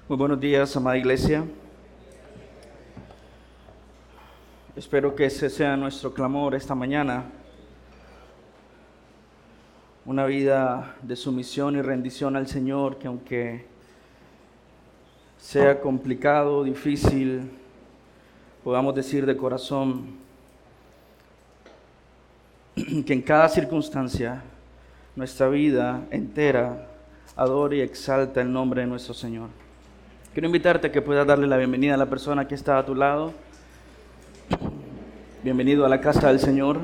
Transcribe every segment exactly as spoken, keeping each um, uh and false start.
Muy buenos días, amada iglesia. Espero que ese sea nuestro clamor esta mañana. Una vida de sumisión y rendición al Señor, que aunque sea complicado, difícil, podamos decir de corazón que en cada circunstancia nuestra vida entera adora y exalta el nombre de nuestro Señor. Quiero invitarte a que puedas darle la bienvenida a la persona que está a tu lado. Bienvenido a la casa del Señor.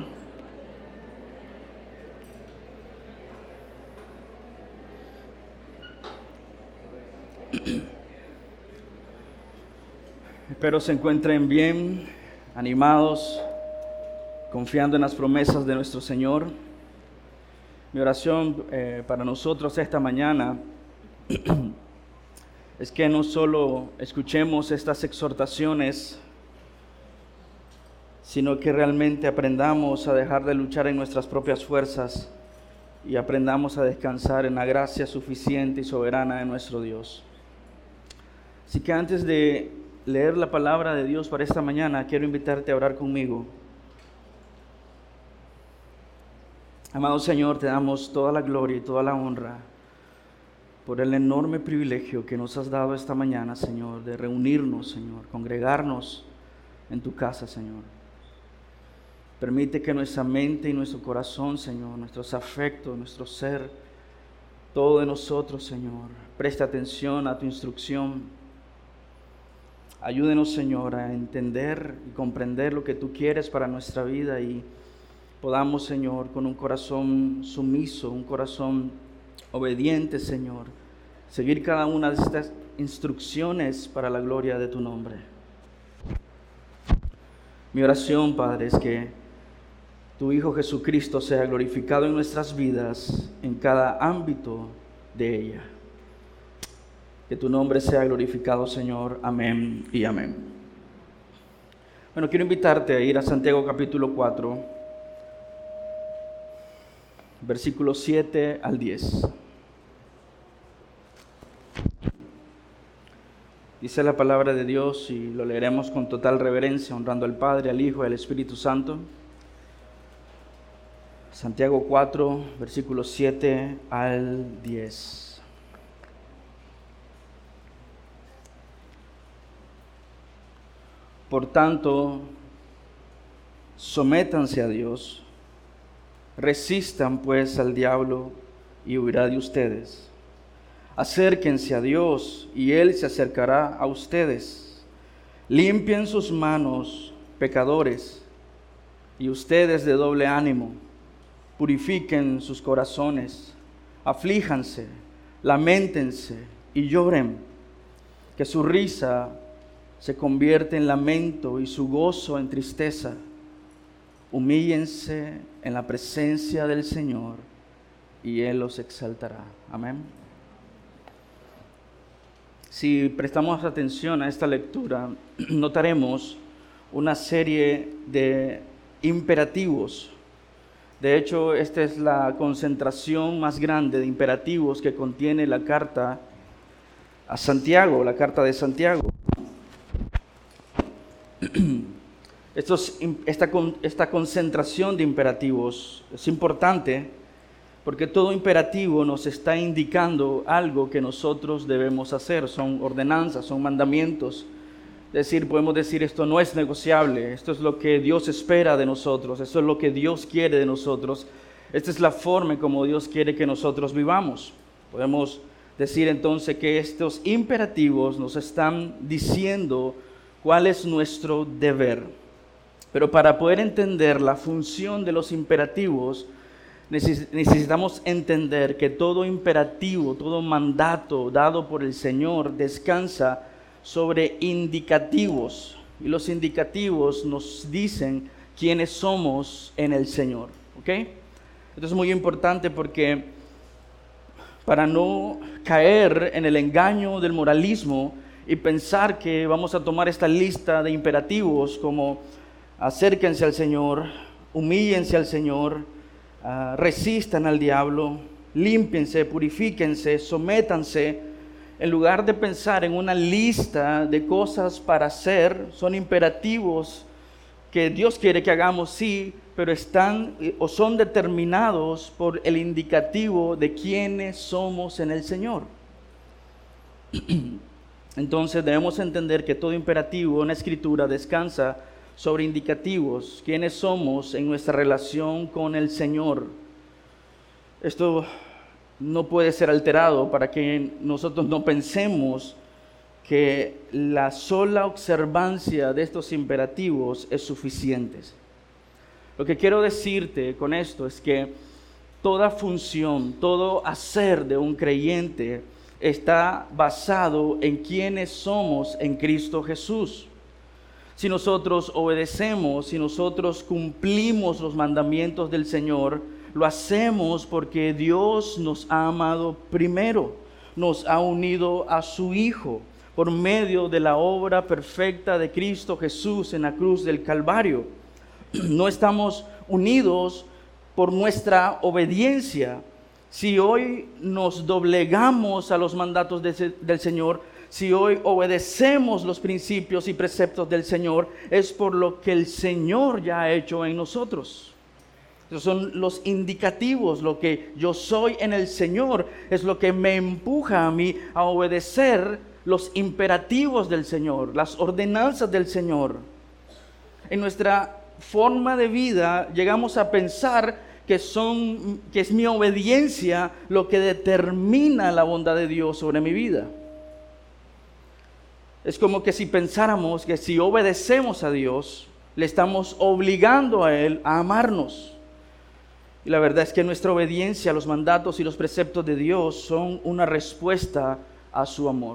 Espero se encuentren bien, animados, confiando en las promesas de nuestro Señor. Mi oración eh, para nosotros esta mañana es que no solo escuchemos estas exhortaciones, sino que realmente aprendamos a dejar de luchar en nuestras propias fuerzas y aprendamos a descansar en la gracia suficiente y soberana de nuestro Dios. Así que antes de leer la palabra de Dios para esta mañana, quiero invitarte a orar conmigo. Amado Señor, te damos toda la gloria y toda la honra por el enorme privilegio que nos has dado esta mañana, Señor, de reunirnos, Señor, congregarnos en tu casa, Señor. Permite que nuestra mente y nuestro corazón, Señor, nuestros afectos, nuestro ser, todo de nosotros, Señor, preste atención a tu instrucción. Ayúdenos, Señor, a entender y comprender lo que tú quieres para nuestra vida y podamos, Señor, con un corazón sumiso, un corazón obediente, Señor, seguir cada una de estas instrucciones para la gloria de tu nombre. Mi oración, Padre, es que tu Hijo Jesucristo sea glorificado en nuestras vidas, en cada ámbito de ella. Que tu nombre sea glorificado, Señor. Amén y amén. Bueno, quiero invitarte a ir a Santiago capítulo cuatro, versículos siete al diez. Dice la palabra de Dios y lo leeremos con total reverencia, honrando al Padre, al Hijo y al Espíritu Santo. Santiago cuatro, versículos siete al diez. Por tanto, sométanse a Dios, resistan pues al diablo y huirá de ustedes. Acérquense a Dios y Él se acercará a ustedes. Limpien sus manos, pecadores, y ustedes de doble ánimo. Purifiquen sus corazones, aflíjanse, lamentense y lloren. Que su risa se convierta en lamento y su gozo en tristeza. Humíllense en la presencia del Señor y Él los exaltará. Amén. Si prestamos atención a esta lectura, notaremos una serie de imperativos. De hecho, esta es la concentración más grande de imperativos que contiene la carta a Santiago, la carta de Santiago. Estos, esta, esta concentración de imperativos es importante porque todo imperativo nos está indicando algo que nosotros debemos hacer. Son ordenanzas, son mandamientos. Es decir, podemos decir esto no es negociable, esto es lo que Dios espera de nosotros, esto es lo que Dios quiere de nosotros. Esta es la forma como Dios quiere que nosotros vivamos. Podemos decir entonces que estos imperativos nos están diciendo cuál es nuestro deber. Pero para poder entender la función de los imperativos, necesitamos entender que todo imperativo, todo mandato dado por el Señor descansa sobre indicativos. Y los indicativos nos dicen quiénes somos en el Señor. ¿Ok? Esto es muy importante porque para no caer en el engaño del moralismo y pensar que vamos a tomar esta lista de imperativos como acérquense al Señor, humíllense al Señor, uh, resistan al diablo, límpiense, purifíquense, sométanse, En lugar de pensar en una lista de cosas para hacer, son imperativos que Dios quiere que hagamos, sí, pero están o son determinados por el indicativo de quiénes somos en el Señor. Entonces debemos entender que todo imperativo en la Escritura descansa sobre indicativos, quiénes somos en nuestra relación con el Señor. Esto no puede ser alterado para que nosotros no pensemos que la sola observancia de estos imperativos es suficiente. Lo que quiero decirte con esto es que toda función, todo hacer de un creyente está basado en quiénes somos en Cristo Jesús. Si nosotros obedecemos, si nosotros cumplimos los mandamientos del Señor, lo hacemos porque Dios nos ha amado primero, nos ha unido a su Hijo por medio de la obra perfecta de Cristo Jesús en la cruz del Calvario. No estamos unidos por nuestra obediencia. Si hoy nos doblegamos a los mandatos de, del Señor, si hoy obedecemos los principios y preceptos del Señor, es por lo que el Señor ya ha hecho en nosotros. Esos son los indicativos. Lo que yo soy en el Señor es lo que me empuja a mí a obedecer los imperativos del Señor, las ordenanzas del Señor. En nuestra forma de vida llegamos a pensar que, son, que es mi obediencia lo que determina la bondad de Dios sobre mi vida. Es como que si pensáramos que si obedecemos a Dios, le estamos obligando a Él a amarnos. Y la verdad es que nuestra obediencia a los mandatos y los preceptos de Dios son una respuesta a su amor.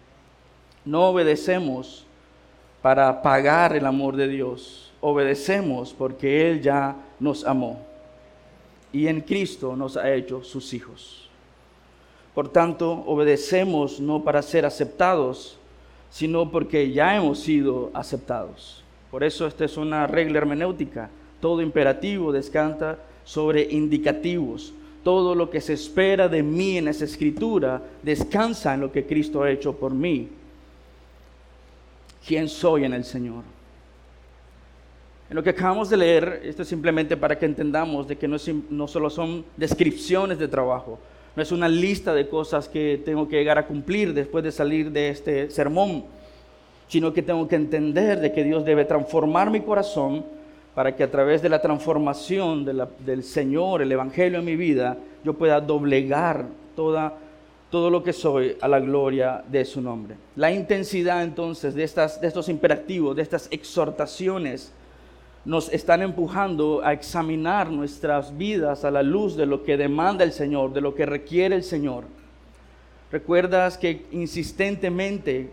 No obedecemos para pagar el amor de Dios. Obedecemos porque Él ya nos amó. Y en Cristo nos ha hecho sus hijos. Por tanto, obedecemos no para ser aceptados, sino porque ya hemos sido aceptados. Por eso esta es una regla hermenéutica. Todo imperativo descansa sobre indicativos. Todo lo que se espera de mí en esa escritura descansa en lo que Cristo ha hecho por mí. ¿Quién soy en el Señor? En lo que acabamos de leer, esto es simplemente para que entendamos de que no, es, no solo son descripciones de trabajo, no es una lista de cosas que tengo que llegar a cumplir después de salir de este sermón, sino que tengo que entender de que Dios debe transformar mi corazón para que a través de la transformación de la, del Señor, el Evangelio en mi vida, yo pueda doblegar toda, todo lo que soy a la gloria de su nombre. La intensidad entonces de, estas, de estos imperativos, de estas exhortaciones, nos están empujando a examinar nuestras vidas a la luz de lo que demanda el Señor, de lo que requiere el Señor. ¿Recuerdas que insistentemente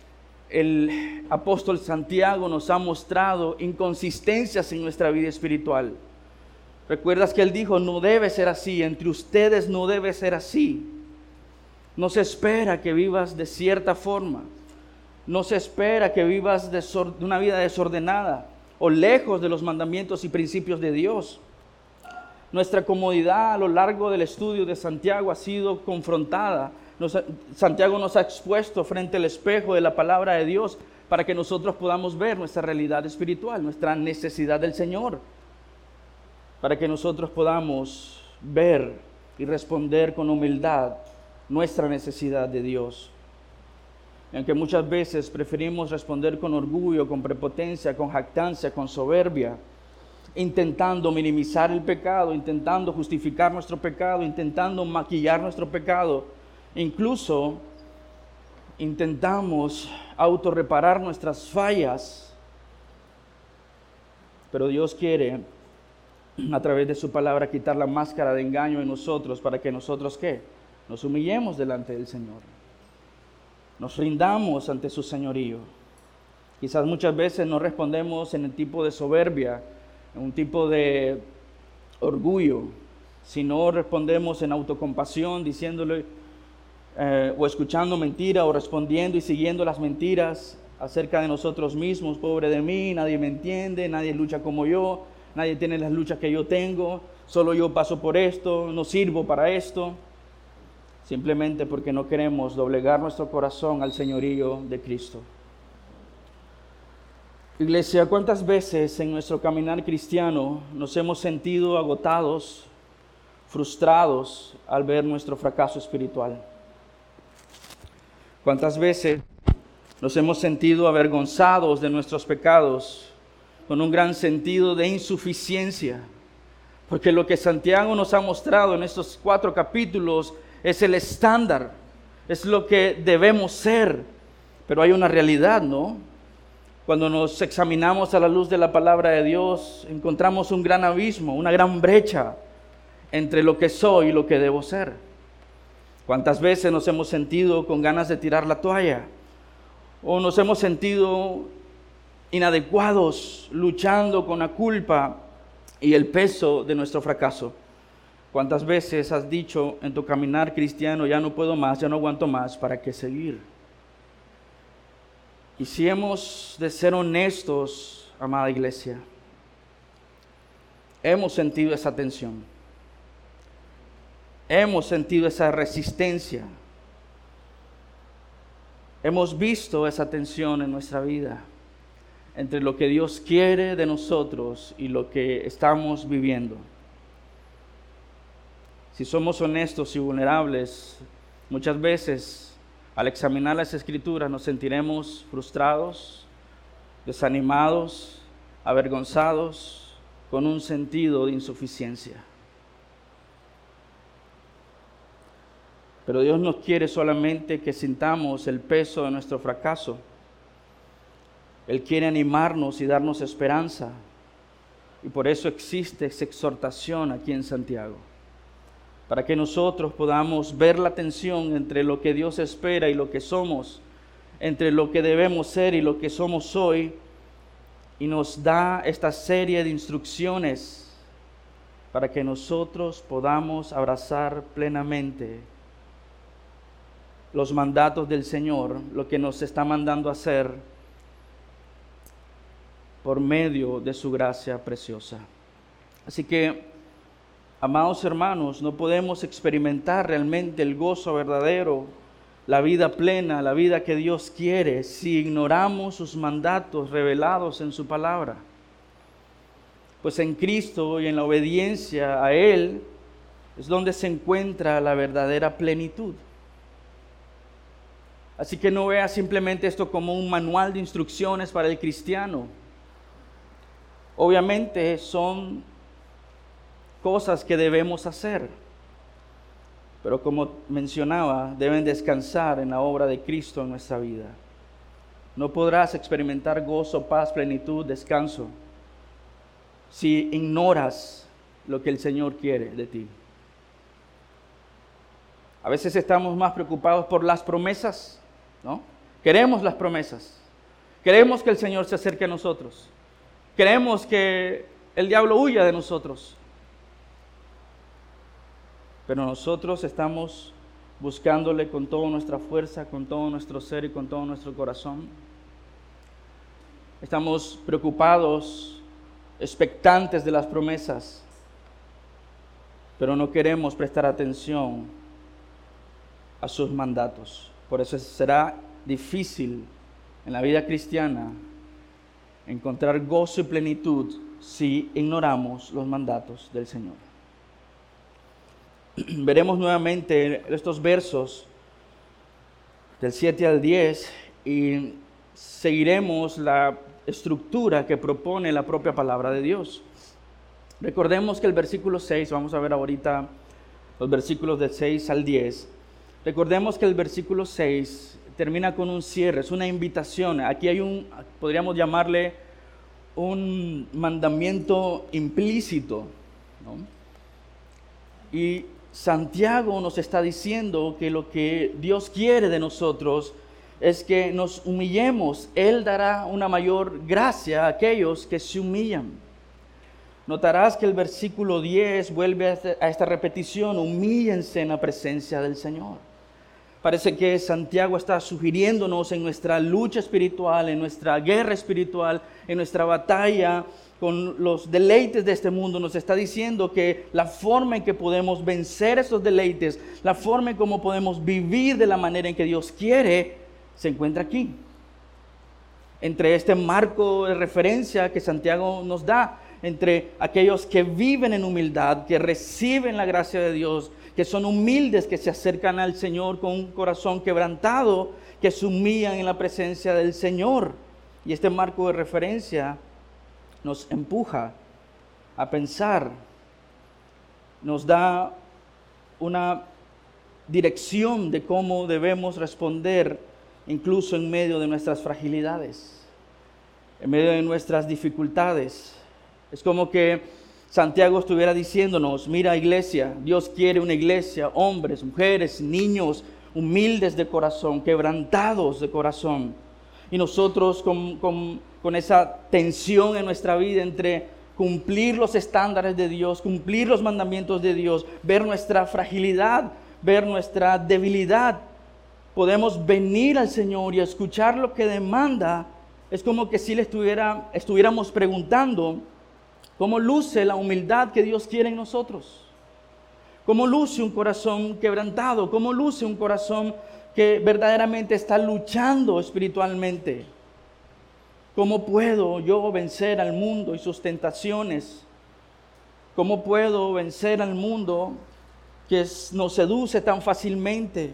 el apóstol Santiago nos ha mostrado inconsistencias en nuestra vida espiritual? ¿Recuerdas que él dijo, no debe ser así, entre ustedes no debe ser así? No se espera que vivas de cierta forma, no se espera que vivas de una vida desordenada o lejos de los mandamientos y principios de Dios. Nuestra comodidad a lo largo del estudio de Santiago ha sido confrontada. Nos, Santiago nos ha expuesto frente al espejo de la palabra de Dios para que nosotros podamos ver nuestra realidad espiritual, nuestra necesidad del Señor, para que nosotros podamos ver y responder con humildad nuestra necesidad de Dios. Y aunque muchas veces preferimos responder con orgullo, con prepotencia, con jactancia, con soberbia, intentando minimizar el pecado, intentando justificar nuestro pecado, intentando maquillar nuestro pecado, incluso intentamos autorreparar nuestras fallas, pero Dios quiere a través de su palabra quitar la máscara de engaño en nosotros para que nosotros ¿qué? Nos humillemos delante del Señor, nos rindamos ante su señorío. Quizás muchas veces no respondemos en el tipo de soberbia, en un tipo de orgullo, sino respondemos en autocompasión, diciéndole Eh, o escuchando mentiras, o respondiendo y siguiendo las mentiras acerca de nosotros mismos. Pobre de mí, nadie me entiende, nadie lucha como yo, nadie tiene las luchas que yo tengo, solo yo paso por esto, no sirvo para esto. simplemente porque no queremos doblegar nuestro corazón al señorío de Cristo. Iglesia, ¿cuántas veces en nuestro caminar cristiano nos hemos sentido agotados, frustrados al ver nuestro fracaso espiritual? ¿Cuántas veces nos hemos sentido avergonzados de nuestros pecados con un gran sentido de insuficiencia? Porque lo que Santiago nos ha mostrado en estos cuatro capítulos es el estándar, es lo que debemos ser. Pero hay una realidad, ¿no? Cuando nos examinamos a la luz de la palabra de Dios, encontramos un gran abismo, una gran brecha entre lo que soy y lo que debo ser. ¿Cuántas veces nos hemos sentido con ganas de tirar la toalla? O nos hemos sentido inadecuados, luchando con la culpa y el peso de nuestro fracaso. ¿Cuántas veces has dicho en tu caminar cristiano, ya no puedo más, ya no aguanto más, ¿para qué seguir? Y si hemos de ser honestos, amada iglesia, hemos sentido esa tensión, hemos sentido esa resistencia, hemos visto esa tensión en nuestra vida entre lo que Dios quiere de nosotros y lo que estamos viviendo. Si somos honestos y vulnerables, muchas veces al examinar las Escrituras nos sentiremos frustrados, desanimados, avergonzados, con un sentido de insuficiencia. Pero Dios no quiere solamente que sintamos el peso de nuestro fracaso. Él quiere animarnos y darnos esperanza. Y por eso existe esa exhortación aquí en Santiago, para que nosotros podamos ver la tensión entre lo que Dios espera y lo que somos, entre lo que debemos ser y lo que somos hoy, y nos da esta serie de instrucciones para que nosotros podamos abrazar plenamente los mandatos del Señor, lo que nos está mandando a hacer por medio de su gracia preciosa. Así que, amados hermanos, no podemos experimentar realmente el gozo verdadero, la vida plena, la vida que Dios quiere, si ignoramos sus mandatos revelados en su palabra. Pues en Cristo y en la obediencia a Él es donde se encuentra la verdadera plenitud. Así que no vea simplemente esto como un manual de instrucciones para el cristiano. Obviamente son cosas que debemos hacer, pero como mencionaba, deben descansar en la obra de Cristo en nuestra vida. No podrás experimentar gozo, paz, plenitud, descanso, si ignoras lo que el Señor quiere de ti. A veces estamos más preocupados por las promesas, ¿no? Queremos las promesas, queremos que el Señor se acerque a nosotros, queremos que el diablo huya de nosotros. Pero nosotros estamos buscándole con toda nuestra fuerza, con todo nuestro ser y con todo nuestro corazón. Estamos preocupados, expectantes de las promesas, pero no queremos prestar atención a sus mandatos. Por eso será difícil en la vida cristiana encontrar gozo y plenitud si ignoramos los mandatos del Señor. Veremos nuevamente estos versos del siete al diez y seguiremos la estructura que propone la propia palabra de Dios. Recordemos que el versículo seis, vamos a ver ahorita los versículos del seis al diez. Recordemos que el versículo seis termina con un cierre, es una invitación. Aquí hay un, podríamos llamarle un mandamiento implícito, ¿no? Y Santiago nos está diciendo que lo que Dios quiere de nosotros es que nos humillemos. Él dará una mayor gracia a aquellos que se humillan. Notarás que el versículo diez vuelve a esta repetición: humíllense en la presencia del Señor. Parece que Santiago está sugiriéndonos en nuestra lucha espiritual, en nuestra guerra espiritual, en nuestra batalla con los deleites de este mundo. Nos está diciendo que la forma en que podemos vencer esos deleites, la forma en cómo podemos vivir de la manera en que Dios quiere, se encuentra aquí. Entre este marco de referencia que Santiago nos da, entre aquellos que viven en humildad, que reciben la gracia de Dios, que son humildes, que se acercan al Señor con un corazón quebrantado, que se humillan en la presencia del Señor. Y este marco de referencia nos empuja a pensar, nos da una dirección de cómo debemos responder, incluso en medio de nuestras fragilidades, en medio de nuestras dificultades. Es como que Santiago estuviera diciéndonos: mira, iglesia, Dios quiere una iglesia, hombres, mujeres, niños, humildes de corazón, quebrantados de corazón. Y nosotros con, con, con esa tensión en nuestra vida entre cumplir los estándares de Dios, cumplir los mandamientos de Dios, ver nuestra fragilidad, ver nuestra debilidad, podemos venir al Señor y escuchar lo que demanda. Es como que si le estuviera, estuviéramos preguntando: ¿cómo luce la humildad que Dios quiere en nosotros? ¿Cómo luce un corazón quebrantado? ¿Cómo luce un corazón que verdaderamente está luchando espiritualmente? ¿Cómo puedo yo vencer al mundo y sus tentaciones? ¿Cómo puedo vencer al mundo que nos seduce tan fácilmente?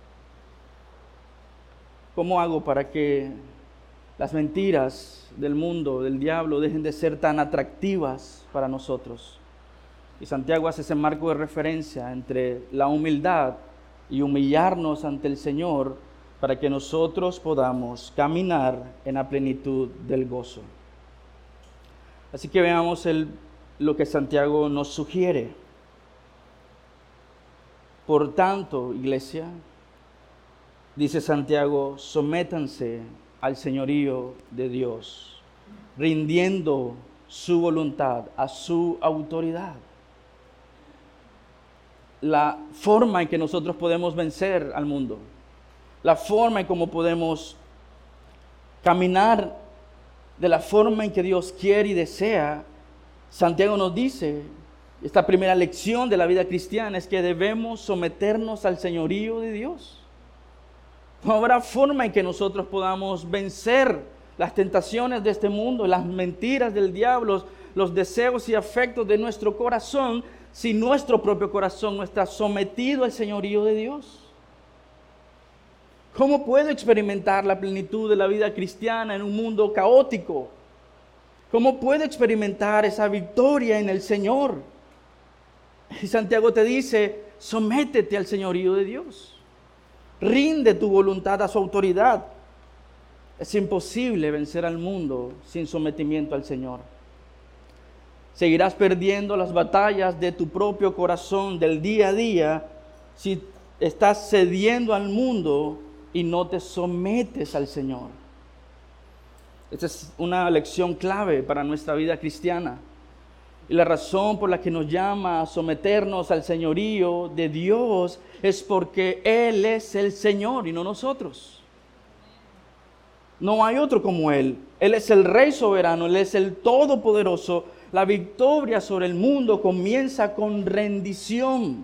¿Cómo hago para que las mentiras del mundo, del diablo, dejen de ser tan atractivas para nosotros? Y Santiago hace ese marco de referencia entre la humildad y humillarnos ante el Señor para que nosotros podamos caminar en la plenitud del gozo. Así que veamos el, lo que Santiago nos sugiere. Por tanto, iglesia, dice Santiago, sométanse al señorío de Dios, rindiendo su voluntad a su autoridad. La forma en que nosotros podemos vencer al mundo, la forma en cómo podemos caminar de la forma en que Dios quiere y desea, Santiago nos dice, esta primera lección de la vida cristiana es que debemos someternos al señorío de Dios. No habrá forma en que nosotros podamos vencer las tentaciones de este mundo, las mentiras del diablo, los deseos y afectos de nuestro corazón, si nuestro propio corazón no está sometido al señorío de Dios. ¿Cómo puedo experimentar la plenitud de la vida cristiana en un mundo caótico? ¿Cómo puedo experimentar esa victoria en el Señor? Y Santiago te dice, sométete al señorío de Dios. Rinde tu voluntad a su autoridad. Es imposible vencer al mundo sin sometimiento al Señor. Seguirás perdiendo las batallas de tu propio corazón del día a día si estás cediendo al mundo y no te sometes al Señor. Esta es una lección clave para nuestra vida cristiana. Y la razón por la que nos llama a someternos al señorío de Dios es porque Él es el Señor y no nosotros. No hay otro como Él. Él es el Rey soberano, Él es el Todopoderoso. La victoria sobre el mundo comienza con rendición.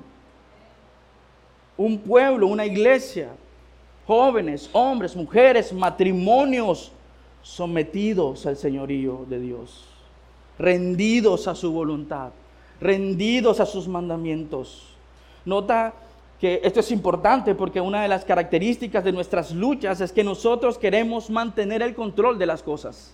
Un pueblo, una iglesia, jóvenes, hombres, mujeres, matrimonios sometidos al señorío de Dios. Rendidos a su voluntad, rendidos a sus mandamientos. Nota que esto es importante porque una de las características de nuestras luchas es que nosotros queremos mantener el control de las cosas.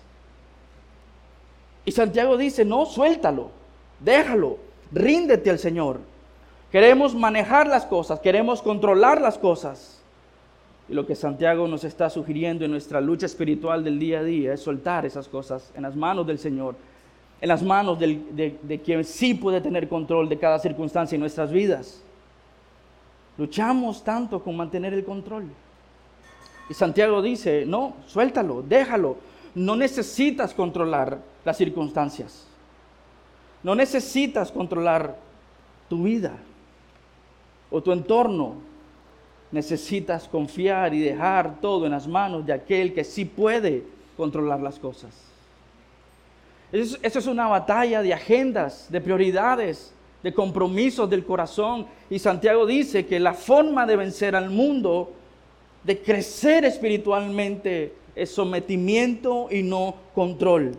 Y Santiago dice, no, suéltalo, déjalo, ríndete al Señor. Queremos manejar las cosas, queremos controlar las cosas. Y lo que Santiago nos está sugiriendo en nuestra lucha espiritual del día a día es soltar esas cosas en las manos del Señor, en las manos del, de, de quien sí puede tener control de cada circunstancia en nuestras vidas. Luchamos tanto con mantener el control. Y Santiago dice, no, suéltalo, déjalo. No necesitas controlar las circunstancias. No necesitas controlar tu vida o tu entorno. necesitas confiar y dejar todo en las manos de aquel que sí puede controlar las cosas. Eso, eso es una batalla de agendas, de prioridades, de compromisos del corazón. Y Santiago dice que la forma de vencer al mundo, de crecer espiritualmente, es sometimiento y no control.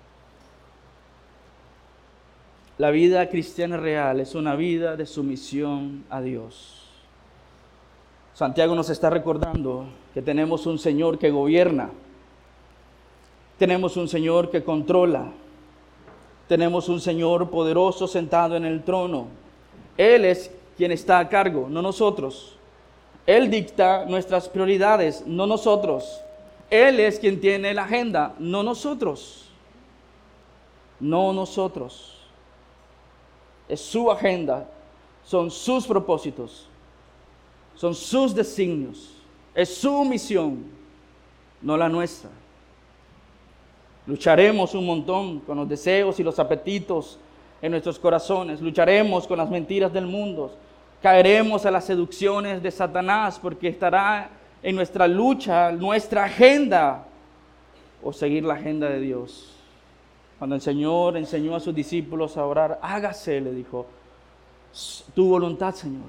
La vida cristiana real es una vida de sumisión a Dios. Santiago nos está recordando que tenemos un Señor que gobierna, tenemos un Señor que controla, tenemos un Señor poderoso sentado en el trono. Él es quien está a cargo, no nosotros. Él dicta nuestras prioridades, no nosotros. Él es quien tiene la agenda, no nosotros. No nosotros. Es su agenda, son sus propósitos, son sus designios, es su misión, no la nuestra. Lucharemos un montón con los deseos y los apetitos en nuestros corazones, lucharemos con las mentiras del mundo, caeremos a las seducciones de Satanás, porque estará en nuestra lucha nuestra agenda o seguir la agenda de Dios. Cuando el Señor enseñó a sus discípulos a orar, hágase, le dijo, tu voluntad, Señor.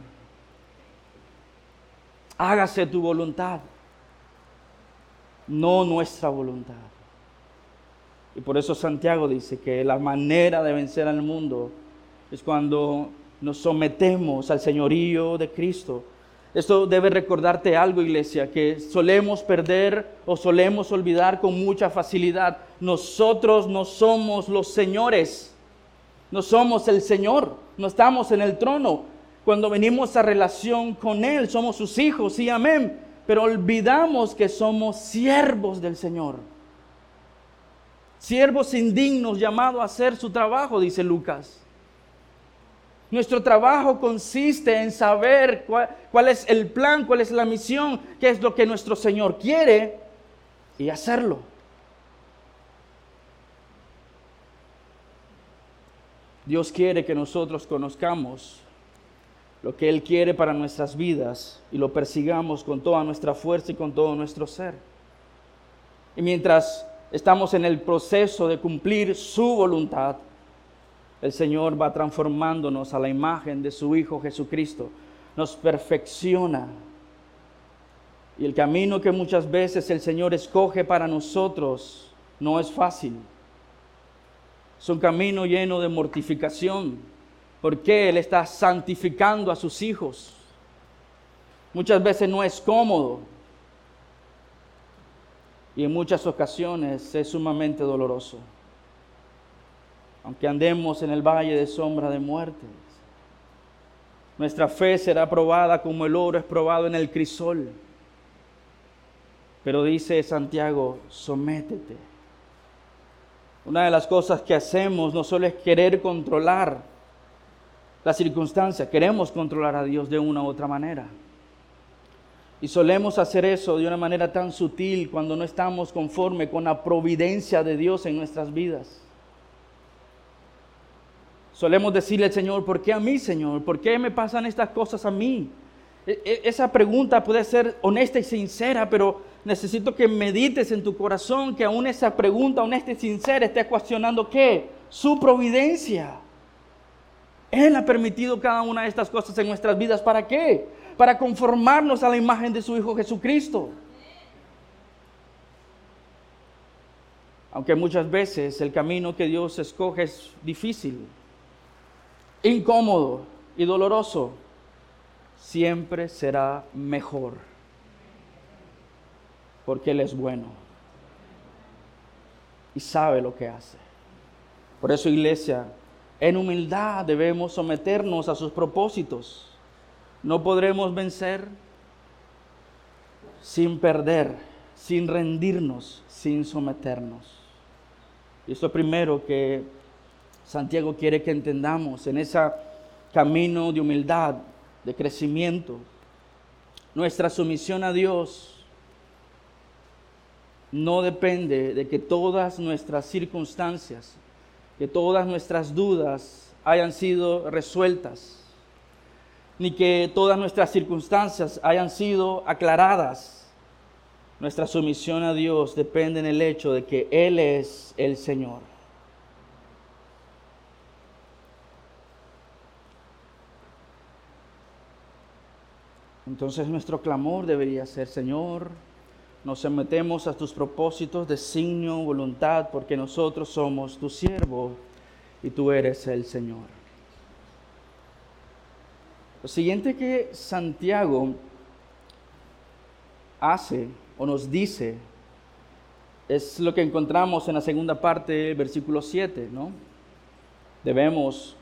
Hágase tu voluntad, no nuestra voluntad. Y por eso Santiago dice que la manera de vencer al mundo es cuando nos sometemos al señorío de Cristo. Esto debe recordarte algo, iglesia, que solemos perder o solemos olvidar con mucha facilidad. Nosotros no somos los señores, no somos el Señor, no estamos en el trono. Cuando venimos a relación con Él, somos sus hijos, sí, amén. Pero olvidamos que somos siervos del Señor. Siervos indignos llamados a hacer su trabajo, dice Lucas. Nuestro trabajo consiste en saber cuál, cuál es el plan, cuál es la misión, qué es lo que nuestro Señor quiere y hacerlo. Dios quiere que nosotros conozcamos lo que Él quiere para nuestras vidas y lo persigamos con toda nuestra fuerza y con todo nuestro ser. Y mientras estamos en el proceso de cumplir su voluntad, el Señor va transformándonos a la imagen de su Hijo Jesucristo. Nos perfecciona. Y el camino que muchas veces el Señor escoge para nosotros no es fácil. Es un camino lleno de mortificación, porque Él está santificando a sus hijos. Muchas veces no es cómodo. Y en muchas ocasiones es sumamente doloroso. Aunque andemos en el valle de sombra de muerte, nuestra fe será probada como el oro es probado en el crisol. Pero dice Santiago, sométete. Una de las cosas que hacemos no solo es querer controlar la circunstancia, queremos controlar a Dios de una u otra manera. Y solemos hacer eso de una manera tan sutil cuando no estamos conforme con la providencia de Dios en nuestras vidas. Solemos decirle al Señor, ¿por qué a mí, Señor? ¿Por qué me pasan estas cosas a mí? E- esa pregunta puede ser honesta y sincera, pero necesito que medites en tu corazón que aún esa pregunta honesta y sincera esté cuestionando ¿qué? Su providencia. Él ha permitido cada una de estas cosas en nuestras vidas. ¿Para qué? Para conformarnos a la imagen de su Hijo Jesucristo. Aunque muchas veces el camino que Dios escoge es difícil, incómodo y doloroso, siempre será mejor, porque Él es bueno y sabe lo que hace. Por eso, iglesia, en humildad debemos someternos a sus propósitos. No podremos vencer sin perder, sin rendirnos, sin someternos. Y esto primero que Santiago quiere que entendamos en ese camino de humildad, de crecimiento. Nuestra sumisión a Dios no depende de que todas nuestras circunstancias, que todas nuestras dudas hayan sido resueltas. ni que todas nuestras circunstancias hayan sido aclaradas. Nuestra sumisión a Dios depende en el hecho de que Él es el Señor. Entonces nuestro clamor debería ser: Señor, nos sometemos a tus propósitos, designio, voluntad, porque nosotros somos tu siervo y tú eres el Señor. Lo siguiente que Santiago hace o nos dice es lo que encontramos en la segunda parte del versículo siete, ¿no? Debemos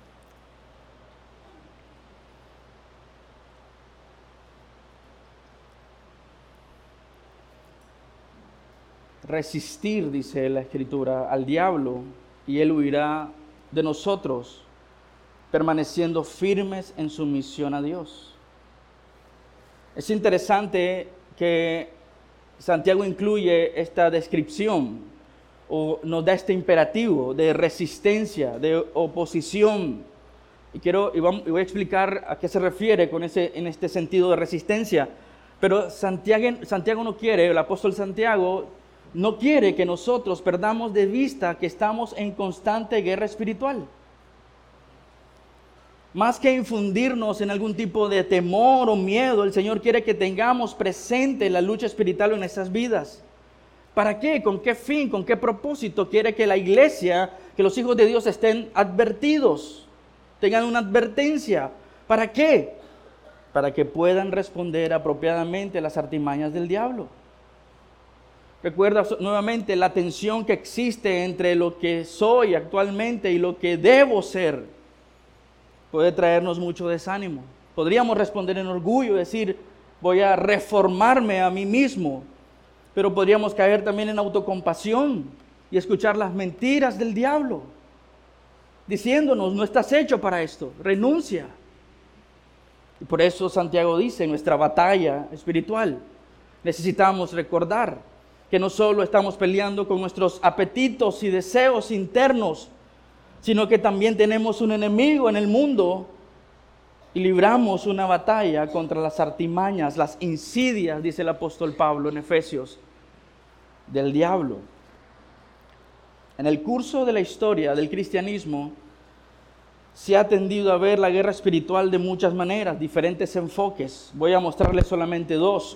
resistir, dice la Escritura, al diablo y él huirá de nosotros, permaneciendo firmes en sumisión a Dios. Es interesante que Santiago incluye esta descripción o nos da este imperativo de resistencia, de oposición. Y quiero y vamos, y voy a explicar a qué se refiere con ese, en este sentido de resistencia. Pero Santiago, Santiago no quiere, el apóstol Santiago no quiere que nosotros perdamos de vista que estamos en constante guerra espiritual. Más que infundirnos en algún tipo de temor o miedo, el Señor quiere que tengamos presente la lucha espiritual en nuestras vidas. ¿Para qué? ¿Con qué fin? ¿Con qué propósito? Quiere que la iglesia, que los hijos de Dios estén advertidos, tengan una advertencia. ¿Para qué? Para que puedan responder apropiadamente a las artimañas del diablo. Recuerda nuevamente la tensión que existe entre lo que soy actualmente y lo que debo ser. Puede traernos mucho desánimo. Podríamos responder en orgullo, decir, voy a reformarme a mí mismo. Pero podríamos caer también en autocompasión y escuchar las mentiras del diablo, diciéndonos, no estás hecho para esto, renuncia. Y por eso Santiago dice, en nuestra batalla espiritual, necesitamos recordar que no solo estamos peleando con nuestros apetitos y deseos internos, sino que también tenemos un enemigo en el mundo y libramos una batalla contra las artimañas, las insidias, dice el apóstol Pablo en Efesios, del diablo. En el curso de la historia del cristianismo se ha tendido a ver la guerra espiritual de muchas maneras, diferentes enfoques. Voy a mostrarles solamente dos.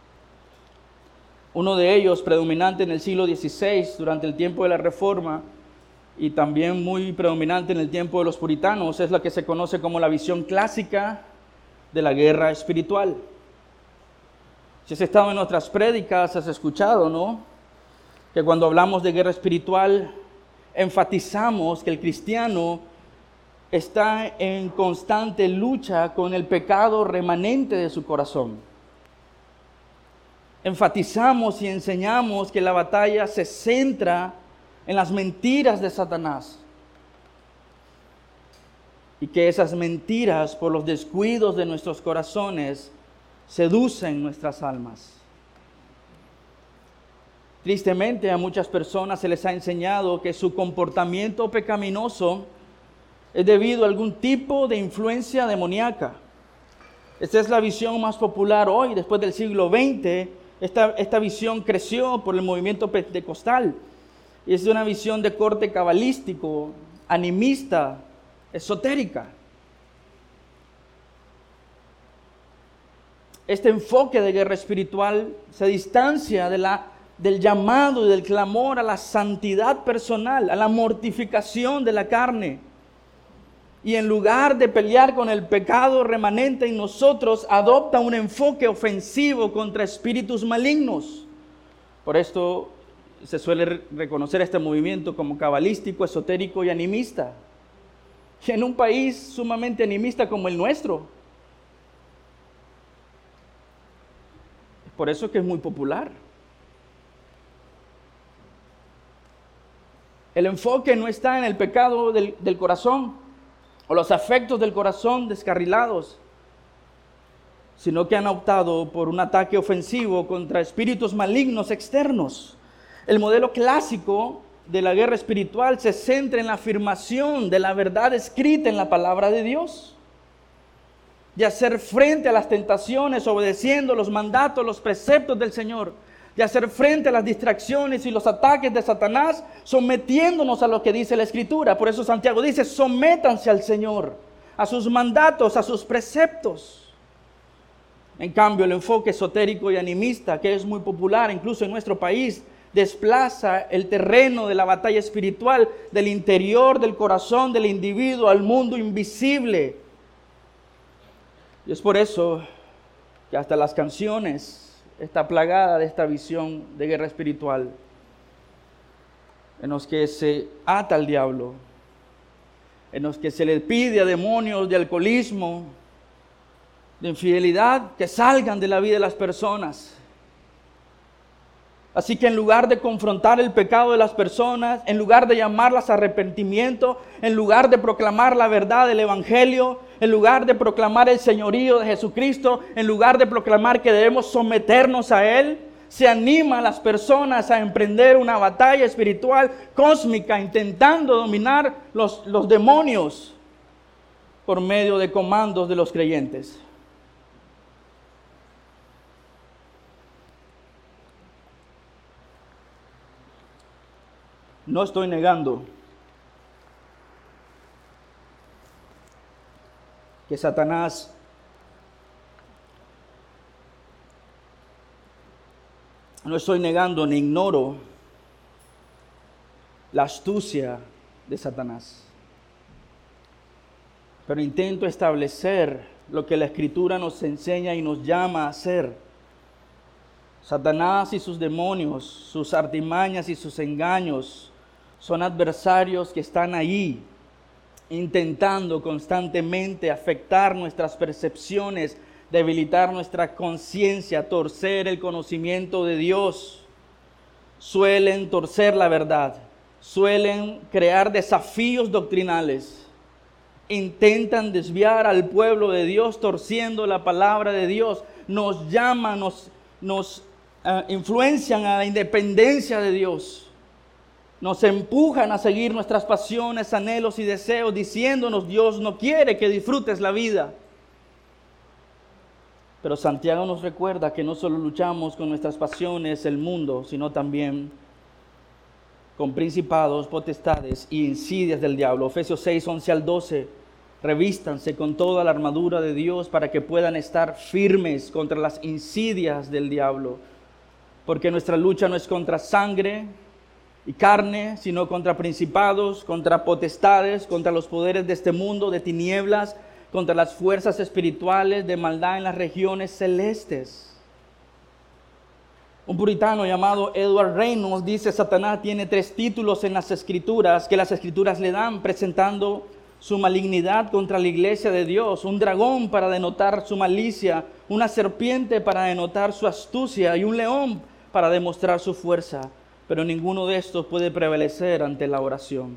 Uno de ellos, predominante en el siglo dieciséis, durante el tiempo de la Reforma, y también muy predominante en el tiempo de los puritanos, es la que se conoce como la visión clásica de la guerra espiritual. Si has estado en otras prédicas, has escuchado, ¿no?, que cuando hablamos de guerra espiritual, enfatizamos que el cristiano está en constante lucha con el pecado remanente de su corazón. Enfatizamos y enseñamos que la batalla se centra en las mentiras de Satanás y que esas mentiras, por los descuidos de nuestros corazones, seducen nuestras almas. Tristemente, a muchas personas se les ha enseñado que su comportamiento pecaminoso es debido a algún tipo de influencia demoníaca. Esta es la visión más popular hoy, después del siglo veinte. Esta, esta visión creció por el movimiento pentecostal y es una visión de corte cabalístico, animista, esotérica. Este enfoque de guerra espiritual se distancia de la, del llamado y del clamor a la santidad personal, a la mortificación de la carne. Y en lugar de pelear con el pecado remanente en nosotros, adopta un enfoque ofensivo contra espíritus malignos. Por esto se suele reconocer este movimiento como cabalístico, esotérico y animista. Y en un país sumamente animista como el nuestro. Por eso que es muy popular. El enfoque no está en el pecado del, del corazón, o los afectos del corazón descarrilados, sino que han optado por un ataque ofensivo contra espíritus malignos externos. El modelo clásico de la guerra espiritual se centra en la afirmación de la verdad escrita en la palabra de Dios. de hacer frente a las tentaciones, obedeciendo los mandatos, los preceptos del Señor, de hacer frente a las distracciones y los ataques de Satanás, sometiéndonos a lo que dice la Escritura. Por eso Santiago dice, sométanse al Señor, a sus mandatos, a sus preceptos. En cambio, el enfoque esotérico y animista, que es muy popular incluso en nuestro país, desplaza el terreno de la batalla espiritual del interior del corazón del individuo al mundo invisible. Y es por eso que hasta las canciones está plagada de esta visión de guerra espiritual, en los que se ata al diablo, en los que se le pide a demonios de alcoholismo, de infidelidad, que salgan de la vida de las personas. Así que en lugar de confrontar el pecado de las personas, en lugar de llamarlas a arrepentimiento, en lugar de proclamar la verdad del Evangelio, en lugar de proclamar el señorío de Jesucristo, en lugar de proclamar que debemos someternos a Él, se anima a las personas a emprender una batalla espiritual cósmica, intentando dominar los, los demonios por medio de comandos de los creyentes. No estoy negando que Satanás no estoy negando ni ignoro la astucia de Satanás, pero intento establecer lo que la Escritura nos enseña y nos llama a hacer. Satanás y sus demonios, sus artimañas y sus engaños son adversarios que están ahí, intentando constantemente afectar nuestras percepciones, debilitar nuestra conciencia, torcer el conocimiento de Dios. Suelen torcer la verdad, suelen crear desafíos doctrinales, intentan desviar al pueblo de Dios torciendo la palabra de Dios, nos llaman, nos, nos uh, influencian a la independencia de Dios. Nos empujan a seguir nuestras pasiones, anhelos y deseos, diciéndonos Dios no quiere que disfrutes la vida. Pero Santiago nos recuerda que no solo luchamos con nuestras pasiones, el mundo, sino también con principados, potestades y insidias del diablo. Efesios seis, once al doce. Revístanse con toda la armadura de Dios para que puedan estar firmes contra las insidias del diablo. Porque nuestra lucha no es contra sangre y carne, sino contra principados, contra potestades, contra los poderes de este mundo de tinieblas, contra las fuerzas espirituales de maldad en las regiones celestes. Un puritano llamado Edward Reynolds dice: Satanás tiene tres títulos en las Escrituras que las Escrituras le dan, presentando su malignidad contra la iglesia de Dios: un dragón para denotar su malicia, una serpiente para denotar su astucia y un león para demostrar su fuerza. Pero ninguno de estos puede prevalecer ante la oración.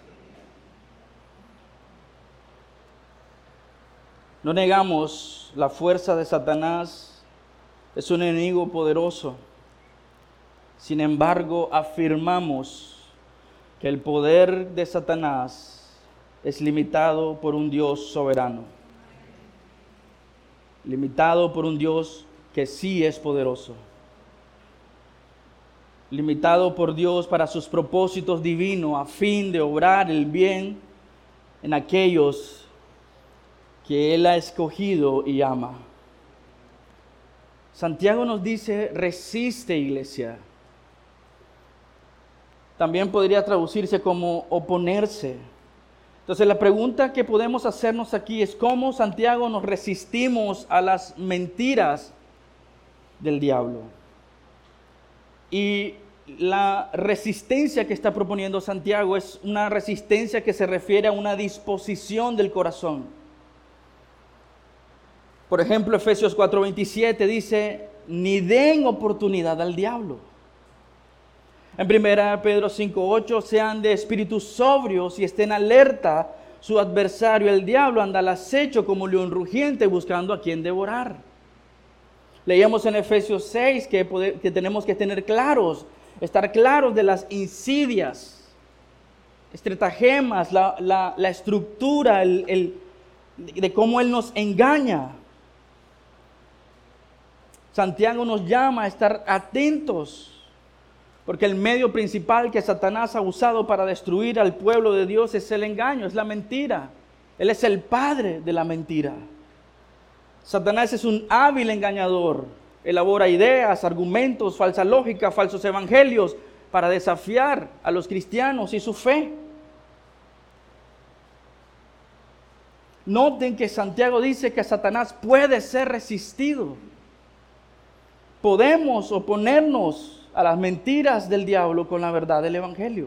No negamos la fuerza de Satanás, es un enemigo poderoso. Sin embargo, afirmamos que el poder de Satanás es limitado por un Dios soberano. Limitado por un Dios que sí es poderoso. Limitado por Dios para sus propósitos divinos, a fin de obrar el bien en aquellos que Él ha escogido y ama. Santiago nos dice: resiste, iglesia. También podría traducirse como oponerse. Entonces la pregunta que podemos hacernos aquí es: ¿cómo, Santiago, nos resistimos a las mentiras del diablo? Y la resistencia que está proponiendo Santiago es una resistencia que se refiere a una disposición del corazón. Por ejemplo, Efesios cuatro veintisiete dice: ni den oportunidad al diablo. En primera Pedro cinco ocho, sean de espíritu sobrios y estén alerta. Su adversario, el diablo, anda al acecho como león rugiente buscando a quien devorar. Leíamos en Efesios seis que, poder, que tenemos que tener claros, estar claros de las insidias, estratagemas, la, la, la estructura, el, el, de cómo Él nos engaña. Santiago nos llama a estar atentos, porque el medio principal que Satanás ha usado para destruir al pueblo de Dios es el engaño, es la mentira. Él es el padre de la mentira. Satanás es un hábil engañador. Elabora ideas, argumentos, falsa lógica, falsos evangelios para desafiar a los cristianos y su fe. Noten que Santiago dice que Satanás puede ser resistido. Podemos oponernos a las mentiras del diablo con la verdad del evangelio.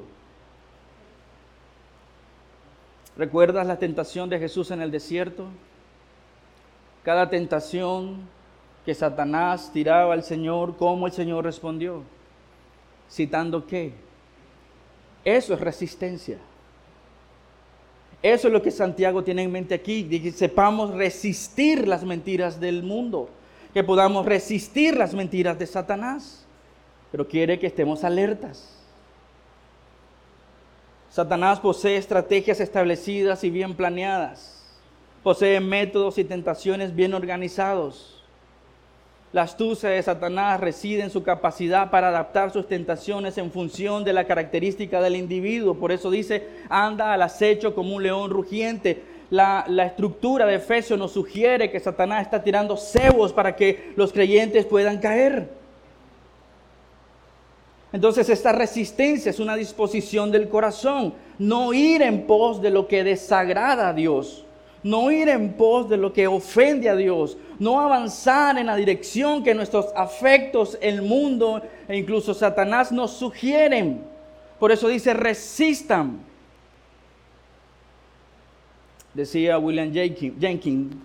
¿Recuerdas la tentación de Jesús en el desierto? Cada tentación que Satanás tiraba al Señor, ¿cómo el Señor respondió? ¿Citando qué? Eso es resistencia. Eso es lo que Santiago tiene en mente aquí, de que sepamos resistir las mentiras del mundo, que podamos resistir las mentiras de Satanás, pero quiere que estemos alertas. Satanás posee estrategias establecidas y bien planeadas, posee métodos y tentaciones bien organizados. La astucia de Satanás reside en su capacidad para adaptar sus tentaciones en función de la característica del individuo. Por eso dice, anda al acecho como un león rugiente. La, la estructura de Efesios nos sugiere que Satanás está tirando cebos para que los creyentes puedan caer. Entonces esta resistencia es una disposición del corazón. No ir en pos de lo que desagrada a Dios. No ir en pos de lo que ofende a Dios. No avanzar en la dirección que nuestros afectos, el mundo e incluso Satanás nos sugieren. Por eso dice, resistan. Decía William Jenkins,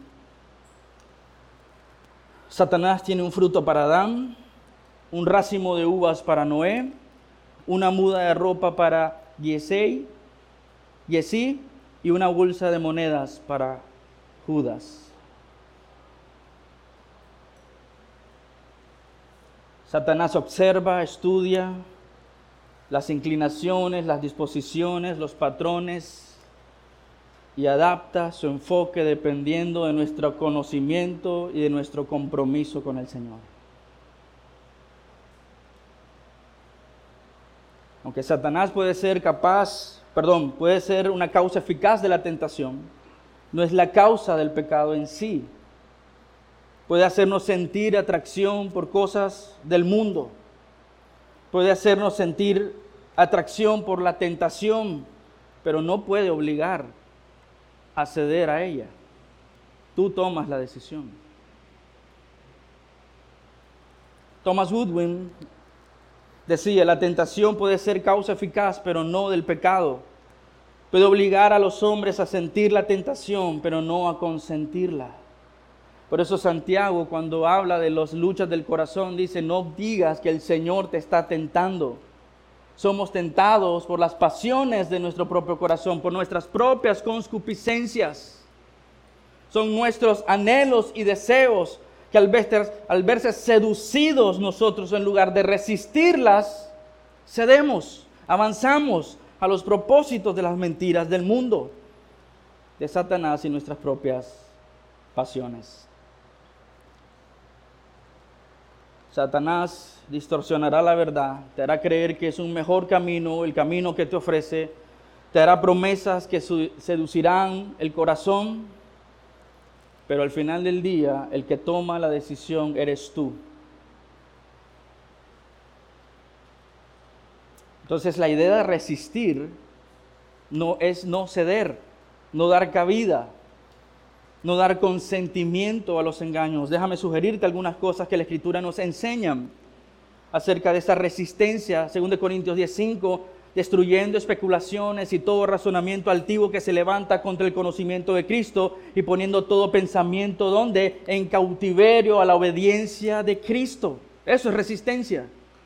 Satanás tiene un fruto para Adán, un racimo de uvas para Noé, una muda de ropa para Yesí, Yesí y una bolsa de monedas para Judas. Satanás observa, estudia las inclinaciones, las disposiciones, los patrones y adapta su enfoque dependiendo de nuestro conocimiento y de nuestro compromiso con el Señor. Aunque Satanás puede ser capaz, perdón, puede ser una causa eficaz de la tentación, no es la causa del pecado en sí. Puede hacernos sentir atracción por cosas del mundo. Puede hacernos sentir atracción por la tentación, pero no puede obligar a ceder a ella. Tú tomas la decisión. Thomas Goodwin decía, la tentación puede ser causa eficaz, pero no del pecado. Puede obligar a los hombres a sentir la tentación, pero no a consentirla. Por eso Santiago, cuando habla de las luchas del corazón, dice, no digas que el Señor te está tentando. Somos tentados por las pasiones de nuestro propio corazón, por nuestras propias concupiscencias. Son nuestros anhelos y deseos que al verse, al verse seducidos nosotros, en lugar de resistirlas, cedemos, avanzamos a los propósitos de las mentiras del mundo, de Satanás y nuestras propias pasiones. Satanás distorsionará la verdad, te hará creer que es un mejor camino, el camino que te ofrece, te hará promesas que seducirán el corazón, pero al final del día, el que toma la decisión eres tú. Entonces la idea de resistir no es no ceder, no dar cabida, no dar consentimiento a los engaños. Déjame sugerirte algunas cosas que la Escritura nos enseña acerca de esa resistencia. Según de Corintios diez cinco, destruyendo especulaciones y todo razonamiento altivo que se levanta contra el conocimiento de Cristo y poniendo todo pensamiento, ¿dónde? En cautiverio a la obediencia de Cristo. Eso es resistencia.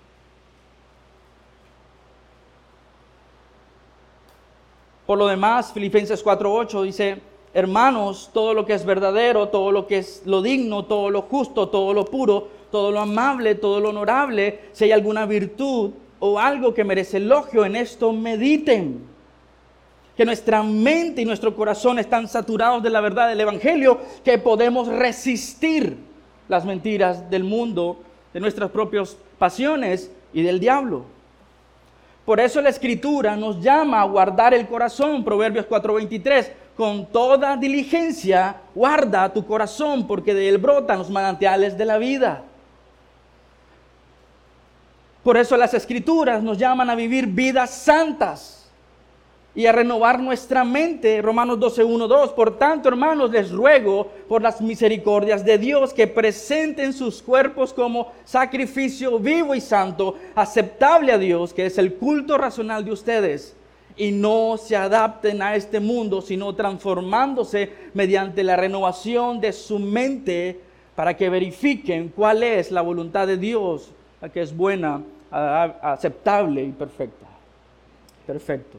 Por lo demás, Filipenses cuatro ocho dice, hermanos, todo lo que es verdadero, todo lo que es lo digno, todo lo justo, todo lo puro, todo lo amable, todo lo honorable, si hay alguna virtud o algo que merece elogio, en esto mediten. que nuestra mente y nuestro corazón están saturados de la verdad del Evangelio, que podemos resistir las mentiras del mundo, de nuestras propias pasiones y del diablo. Por eso la Escritura nos llama a guardar el corazón, Proverbios cuatro veintitrés, con toda diligencia guarda tu corazón, porque de él brotan los manantiales de la vida. Por eso las Escrituras nos llaman a vivir vidas santas y a renovar nuestra mente, Romanos doce, uno, dos. Por tanto, hermanos, les ruego por las misericordias de Dios que presenten sus cuerpos como sacrificio vivo y santo, aceptable a Dios, que es el culto racional de ustedes. Y no se adapten a este mundo, sino transformándose mediante la renovación de su mente, para que verifiquen cuál es la voluntad de Dios, la que es buena, aceptable y perfecta. Perfecto.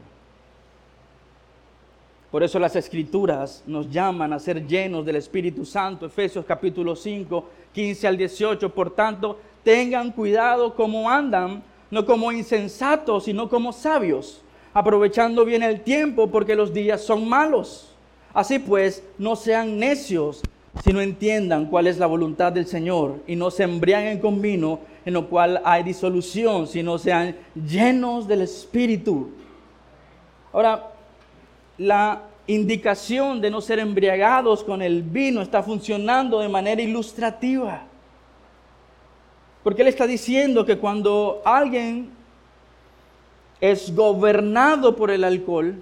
Por eso las Escrituras nos llaman a ser llenos del Espíritu Santo. Efesios capítulo cinco, quince al dieciocho. Por tanto, tengan cuidado cómo andan, no como insensatos, sino como sabios, aprovechando bien el tiempo, porque los días son malos. Así pues, no sean necios, sino entiendan cuál es la voluntad del Señor, y no se embriaguen con vino, en lo cual hay disolución, sino sean llenos del Espíritu. Ahora, la indicación de no ser embriagados con el vino está funcionando de manera ilustrativa. Porque él está diciendo que cuando alguien es gobernado por el alcohol,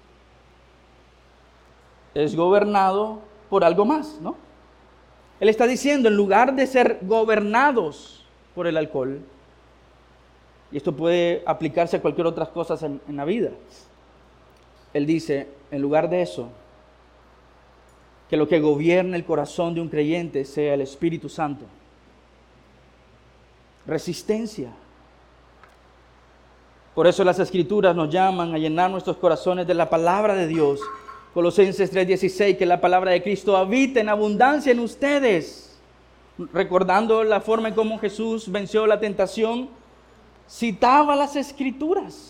es gobernado por algo más, ¿no? Él está diciendo, en lugar de ser gobernados por el alcohol, y esto puede aplicarse a cualquier otra cosa en, en la vida, él dice, en lugar de eso, que lo que gobierne el corazón de un creyente sea el Espíritu Santo. Resistencia. Por eso las Escrituras nos llaman a llenar nuestros corazones de la palabra de Dios. Colosenses tres dieciséis, que la palabra de Cristo habite en abundancia en ustedes. Recordando la forma en cómo Jesús venció la tentación, citaba las Escrituras.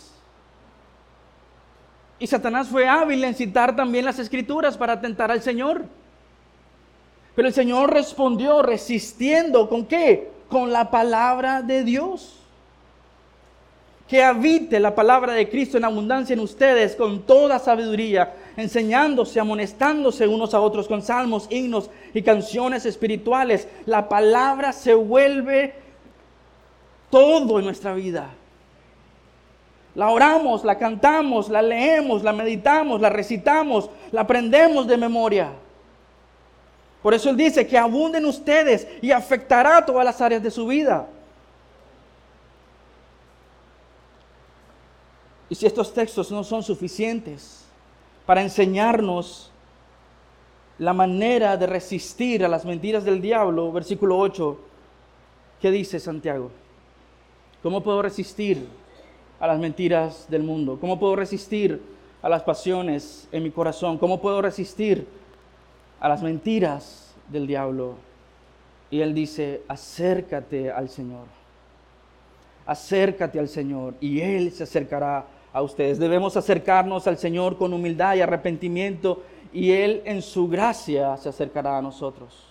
Y Satanás fue hábil en citar también las Escrituras para tentar al Señor. Pero el Señor respondió resistiendo, ¿con qué? Con la palabra de Dios. Que habite la palabra de Cristo en abundancia en ustedes con toda sabiduría, enseñándose, amonestándose unos a otros con salmos, himnos y canciones espirituales. La palabra se vuelve todo en nuestra vida. La oramos, la cantamos, la leemos, la meditamos, la recitamos, la aprendemos de memoria. Por eso Él dice que abunden ustedes y afectará todas las áreas de su vida. Y si estos textos no son suficientes para enseñarnos la manera de resistir a las mentiras del diablo, versículo ocho, ¿qué dice Santiago? ¿Cómo puedo resistir a las mentiras del mundo? ¿Cómo puedo resistir a las pasiones en mi corazón? ¿Cómo puedo resistir a las mentiras del diablo? Y él dice, acércate al Señor. Acércate al Señor y Él se acercará a ustedes. Debemos acercarnos al Señor con humildad y arrepentimiento, y Él en su gracia se acercará a nosotros.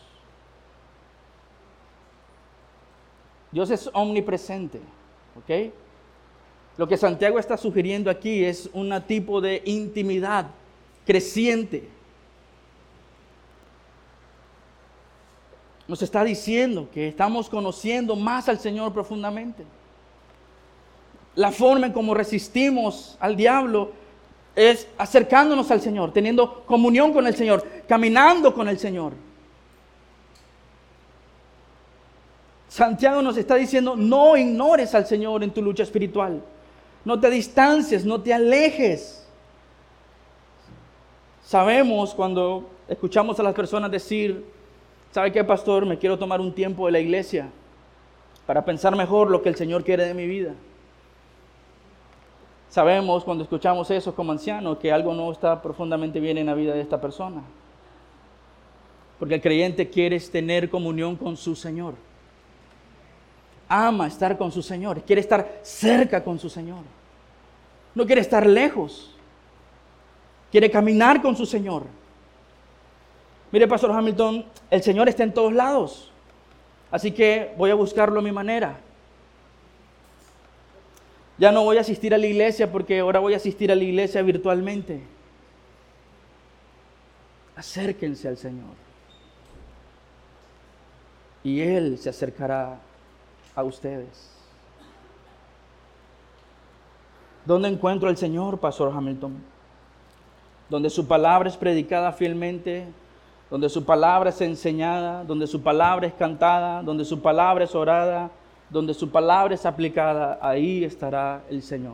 Dios es omnipresente, ¿ok? Lo que Santiago está sugiriendo aquí es un tipo de intimidad creciente. Nos está diciendo que estamos conociendo más al Señor profundamente. La forma en cómo resistimos al diablo es acercándonos al Señor, teniendo comunión con el Señor, caminando con el Señor. Santiago nos está diciendo, no ignores al Señor en tu lucha espiritual. No te distancies, no te alejes. Sabemos cuando escuchamos a las personas decir, ¿sabe qué, pastor? Me quiero tomar un tiempo de la iglesia para pensar mejor lo que el Señor quiere de mi vida. Sabemos cuando escuchamos eso como ancianos que algo no está profundamente bien en la vida de esta persona. Porque el creyente quiere tener comunión con su Señor. Ama estar con su Señor, quiere estar cerca con su Señor. No quiere estar lejos. quiere caminar con su Señor. Mire, Pastor Hamilton, el Señor está en todos lados, así que voy a buscarlo a mi manera. Ya no voy a asistir a la iglesia porque ahora voy a asistir a la iglesia virtualmente. Acérquense al Señor y Él se acercará a ustedes. ¿Dónde encuentro al Señor, Pastor Hamilton? Donde su palabra es predicada fielmente, donde su palabra es enseñada, donde su palabra es cantada, donde su palabra es orada, donde su palabra es aplicada, ahí estará el Señor.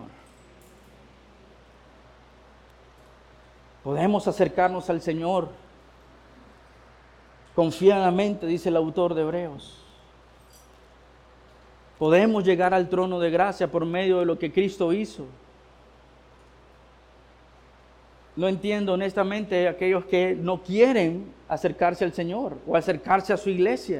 Podemos acercarnos al Señor confiadamente, dice el autor de Hebreos. Podemos llegar al trono de gracia por medio de lo que Cristo hizo. No entiendo honestamente a aquellos que no quieren acercarse al Señor o acercarse a su iglesia.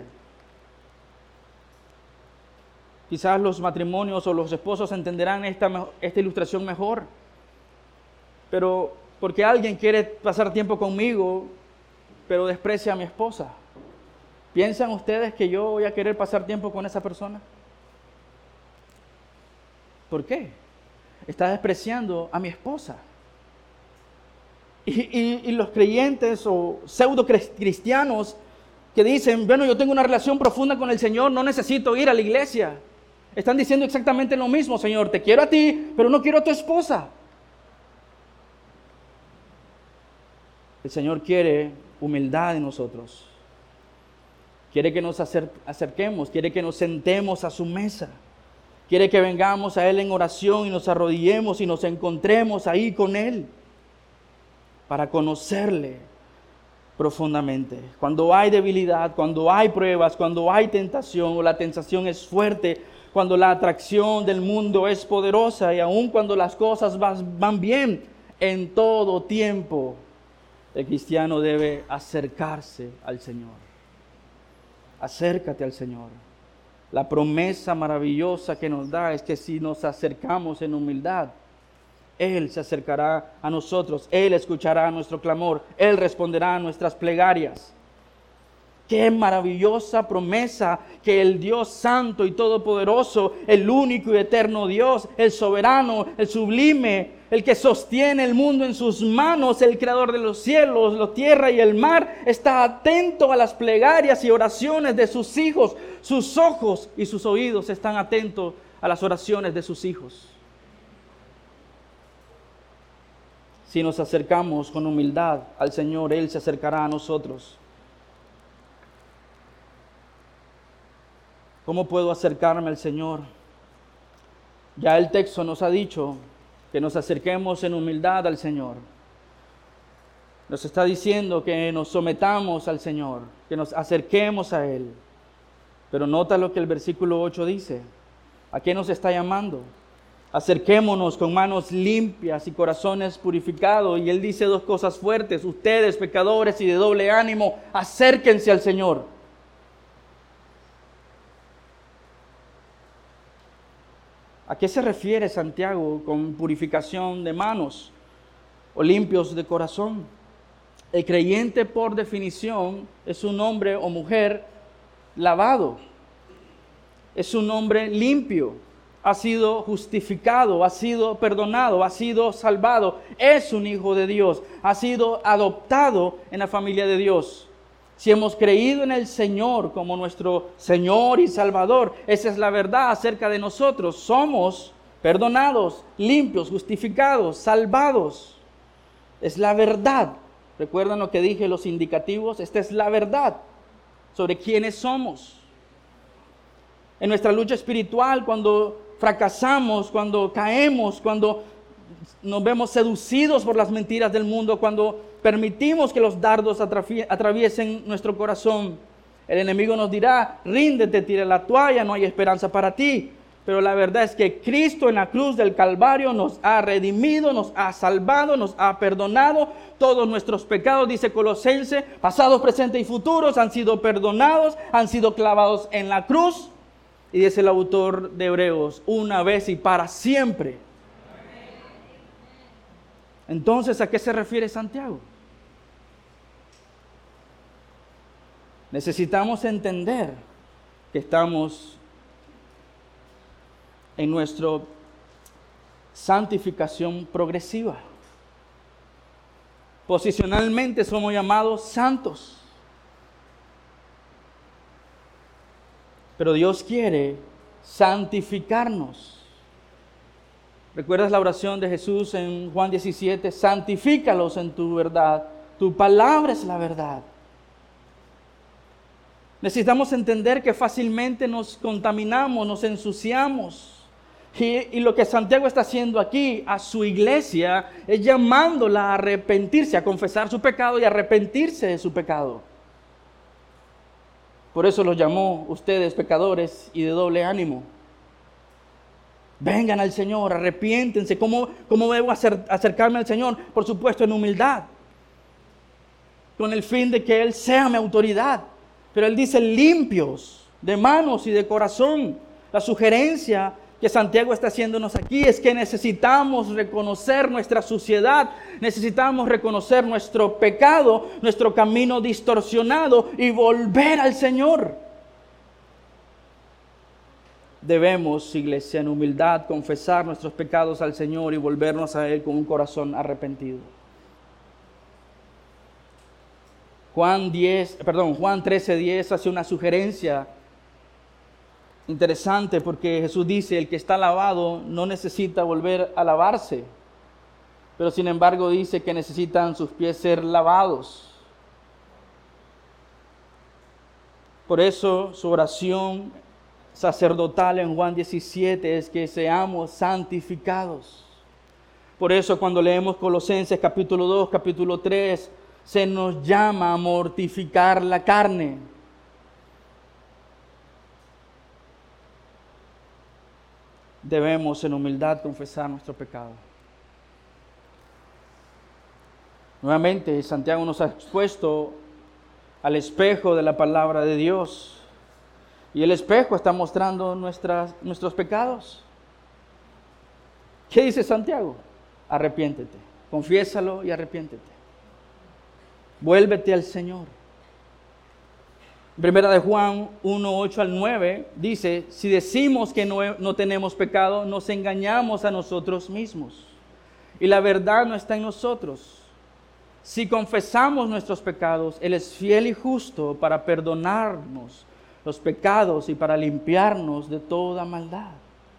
Quizás los matrimonios o los esposos entenderán esta, esta ilustración mejor. Pero porque alguien quiere pasar tiempo conmigo, pero desprecia a mi esposa, ¿piensan ustedes que yo voy a querer pasar tiempo con esa persona? ¿Por qué? Está despreciando a mi esposa. Y, y, y los creyentes o pseudo cristianos que dicen, bueno, yo tengo una relación profunda con el Señor, no necesito ir a la iglesia. Están diciendo exactamente lo mismo, Señor, te quiero a ti, pero no quiero a tu esposa. El Señor quiere humildad en nosotros. Quiere que nos acer- acerquemos, quiere que nos sentemos a su mesa. Quiere que vengamos a Él en oración y nos arrodillemos y nos encontremos ahí con Él para conocerle profundamente. Cuando hay debilidad, cuando hay pruebas, cuando hay tentación o la tentación es fuerte, cuando la atracción del mundo es poderosa y aun cuando las cosas van bien, en todo tiempo el cristiano debe acercarse al Señor. Acércate al Señor. La promesa maravillosa que nos da es que si nos acercamos en humildad, Él se acercará a nosotros, Él escuchará nuestro clamor, Él responderá a nuestras plegarias. Qué maravillosa promesa que el Dios Santo y Todopoderoso, el único y eterno Dios, el soberano, el sublime, el que sostiene el mundo en sus manos, el creador de los cielos, la tierra y el mar, está atento a las plegarias y oraciones de sus hijos. Sus ojos y sus oídos están atentos a las oraciones de sus hijos. Si nos acercamos con humildad al Señor, Él se acercará a nosotros. ¿Cómo puedo acercarme al Señor? Ya el texto nos ha dicho que nos acerquemos en humildad al Señor. Nos está diciendo que nos sometamos al Señor, que nos acerquemos a Él. Pero nota lo que el versículo ocho dice. ¿A qué nos está llamando? Acerquémonos con manos limpias y corazones purificados. Y Él dice dos cosas fuertes. Ustedes, pecadores y de doble ánimo, acérquense al Señor. ¿A qué se refiere Santiago con purificación de manos o limpios de corazón? El creyente, por definición, es un hombre o mujer lavado. Es un hombre limpio. Ha sido justificado, ha sido perdonado, ha sido salvado. Es un hijo de Dios. Ha sido adoptado en la familia de Dios. Si hemos creído en el Señor como nuestro Señor y Salvador, esa es la verdad acerca de nosotros. Somos perdonados, limpios, justificados, salvados. Es la verdad. ¿Recuerdan lo que dije, los indicativos? Esta es la verdad sobre quiénes somos. En nuestra lucha espiritual, cuando fracasamos, cuando caemos, cuando nos vemos seducidos por las mentiras del mundo, cuando permitimos que los dardos atraviesen nuestro corazón, el enemigo nos dirá, ríndete, tira la toalla, no hay esperanza para ti. Pero la verdad es que Cristo en la cruz del Calvario nos ha redimido, nos ha salvado, nos ha perdonado. Todos nuestros pecados, dice Colosenses, pasados, presentes y futuros, han sido perdonados, han sido clavados en la cruz. Y dice el autor de Hebreos, una vez y para siempre. Entonces, ¿a qué se refiere Santiago? Necesitamos entender que estamos en nuestra santificación progresiva. Posicionalmente somos llamados santos. Pero Dios quiere santificarnos. ¿Recuerdas la oración de Jesús en Juan diecisiete? Santifícalos en tu verdad. Tu palabra es la verdad. Necesitamos entender que fácilmente nos contaminamos, nos ensuciamos. Y, y lo que Santiago está haciendo aquí a su iglesia es llamándola a arrepentirse, a confesar su pecado y a arrepentirse de su pecado. Por eso los llamó ustedes pecadores y de doble ánimo. Vengan al Señor, arrepiéntense. ¿Cómo, cómo debo acer, acercarme al Señor? Por supuesto, en humildad. Con el fin de que Él sea mi autoridad. Pero Él dice limpios de manos y de corazón. La sugerencia que Santiago está haciéndonos aquí es que necesitamos reconocer nuestra suciedad. Necesitamos reconocer nuestro pecado, nuestro camino distorsionado y volver al Señor. Debemos, iglesia, en humildad confesar nuestros pecados al Señor y volvernos a Él con un corazón arrepentido. Juan diez, perdón, Juan trece diez hace una sugerencia interesante porque Jesús dice, el que está lavado no necesita volver a lavarse, pero sin embargo dice que necesitan sus pies ser lavados. Por eso su oración sacerdotal en Juan diecisiete es que seamos santificados. Por eso cuando leemos Colosenses capítulo dos, capítulo tres, se nos llama a mortificar la carne. Debemos en humildad confesar nuestro pecado. Nuevamente, Santiago nos ha expuesto al espejo de la palabra de Dios. Y el espejo está mostrando nuestras, nuestros pecados. ¿Qué dice Santiago? Arrepiéntete, confiésalo y arrepiéntete. Vuélvete al Señor. Primera de Juan uno, ocho al nueve dice, si decimos que no, no tenemos pecado, nos engañamos a nosotros mismos. Y la verdad no está en nosotros. Si confesamos nuestros pecados, Él es fiel y justo para perdonarnos los pecados y para limpiarnos de toda maldad.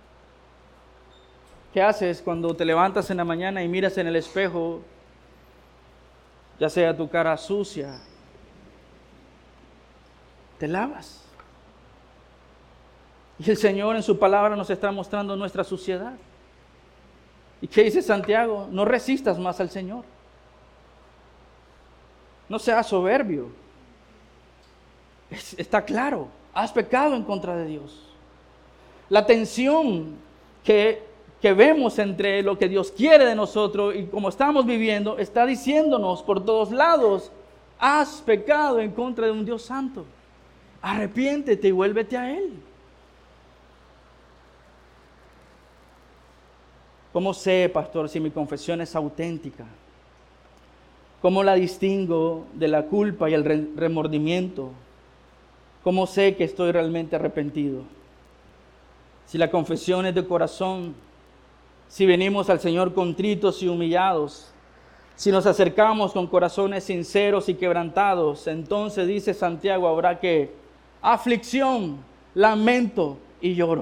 ¿Qué haces cuando te levantas en la mañana y miras en el espejo, ya sea tu cara sucia? Te lavas. Y el Señor en su palabra nos está mostrando nuestra suciedad. ¿Y qué dice Santiago? No resistas más al Señor. No seas soberbio. Es, está claro. Has pecado en contra de Dios. La tensión que, que vemos entre lo que Dios quiere de nosotros y cómo estamos viviendo está diciéndonos por todos lados, has pecado en contra de un Dios santo. Arrepiéntete y vuélvete a Él. ¿Cómo sé, pastor, si mi confesión es auténtica? ¿Cómo la distingo de la culpa y el remordimiento? ¿Cómo sé que estoy realmente arrepentido? Si la confesión es de corazón, si venimos al Señor contritos y humillados, si nos acercamos con corazones sinceros y quebrantados, entonces dice Santiago, habrá que aflicción, lamento y lloro.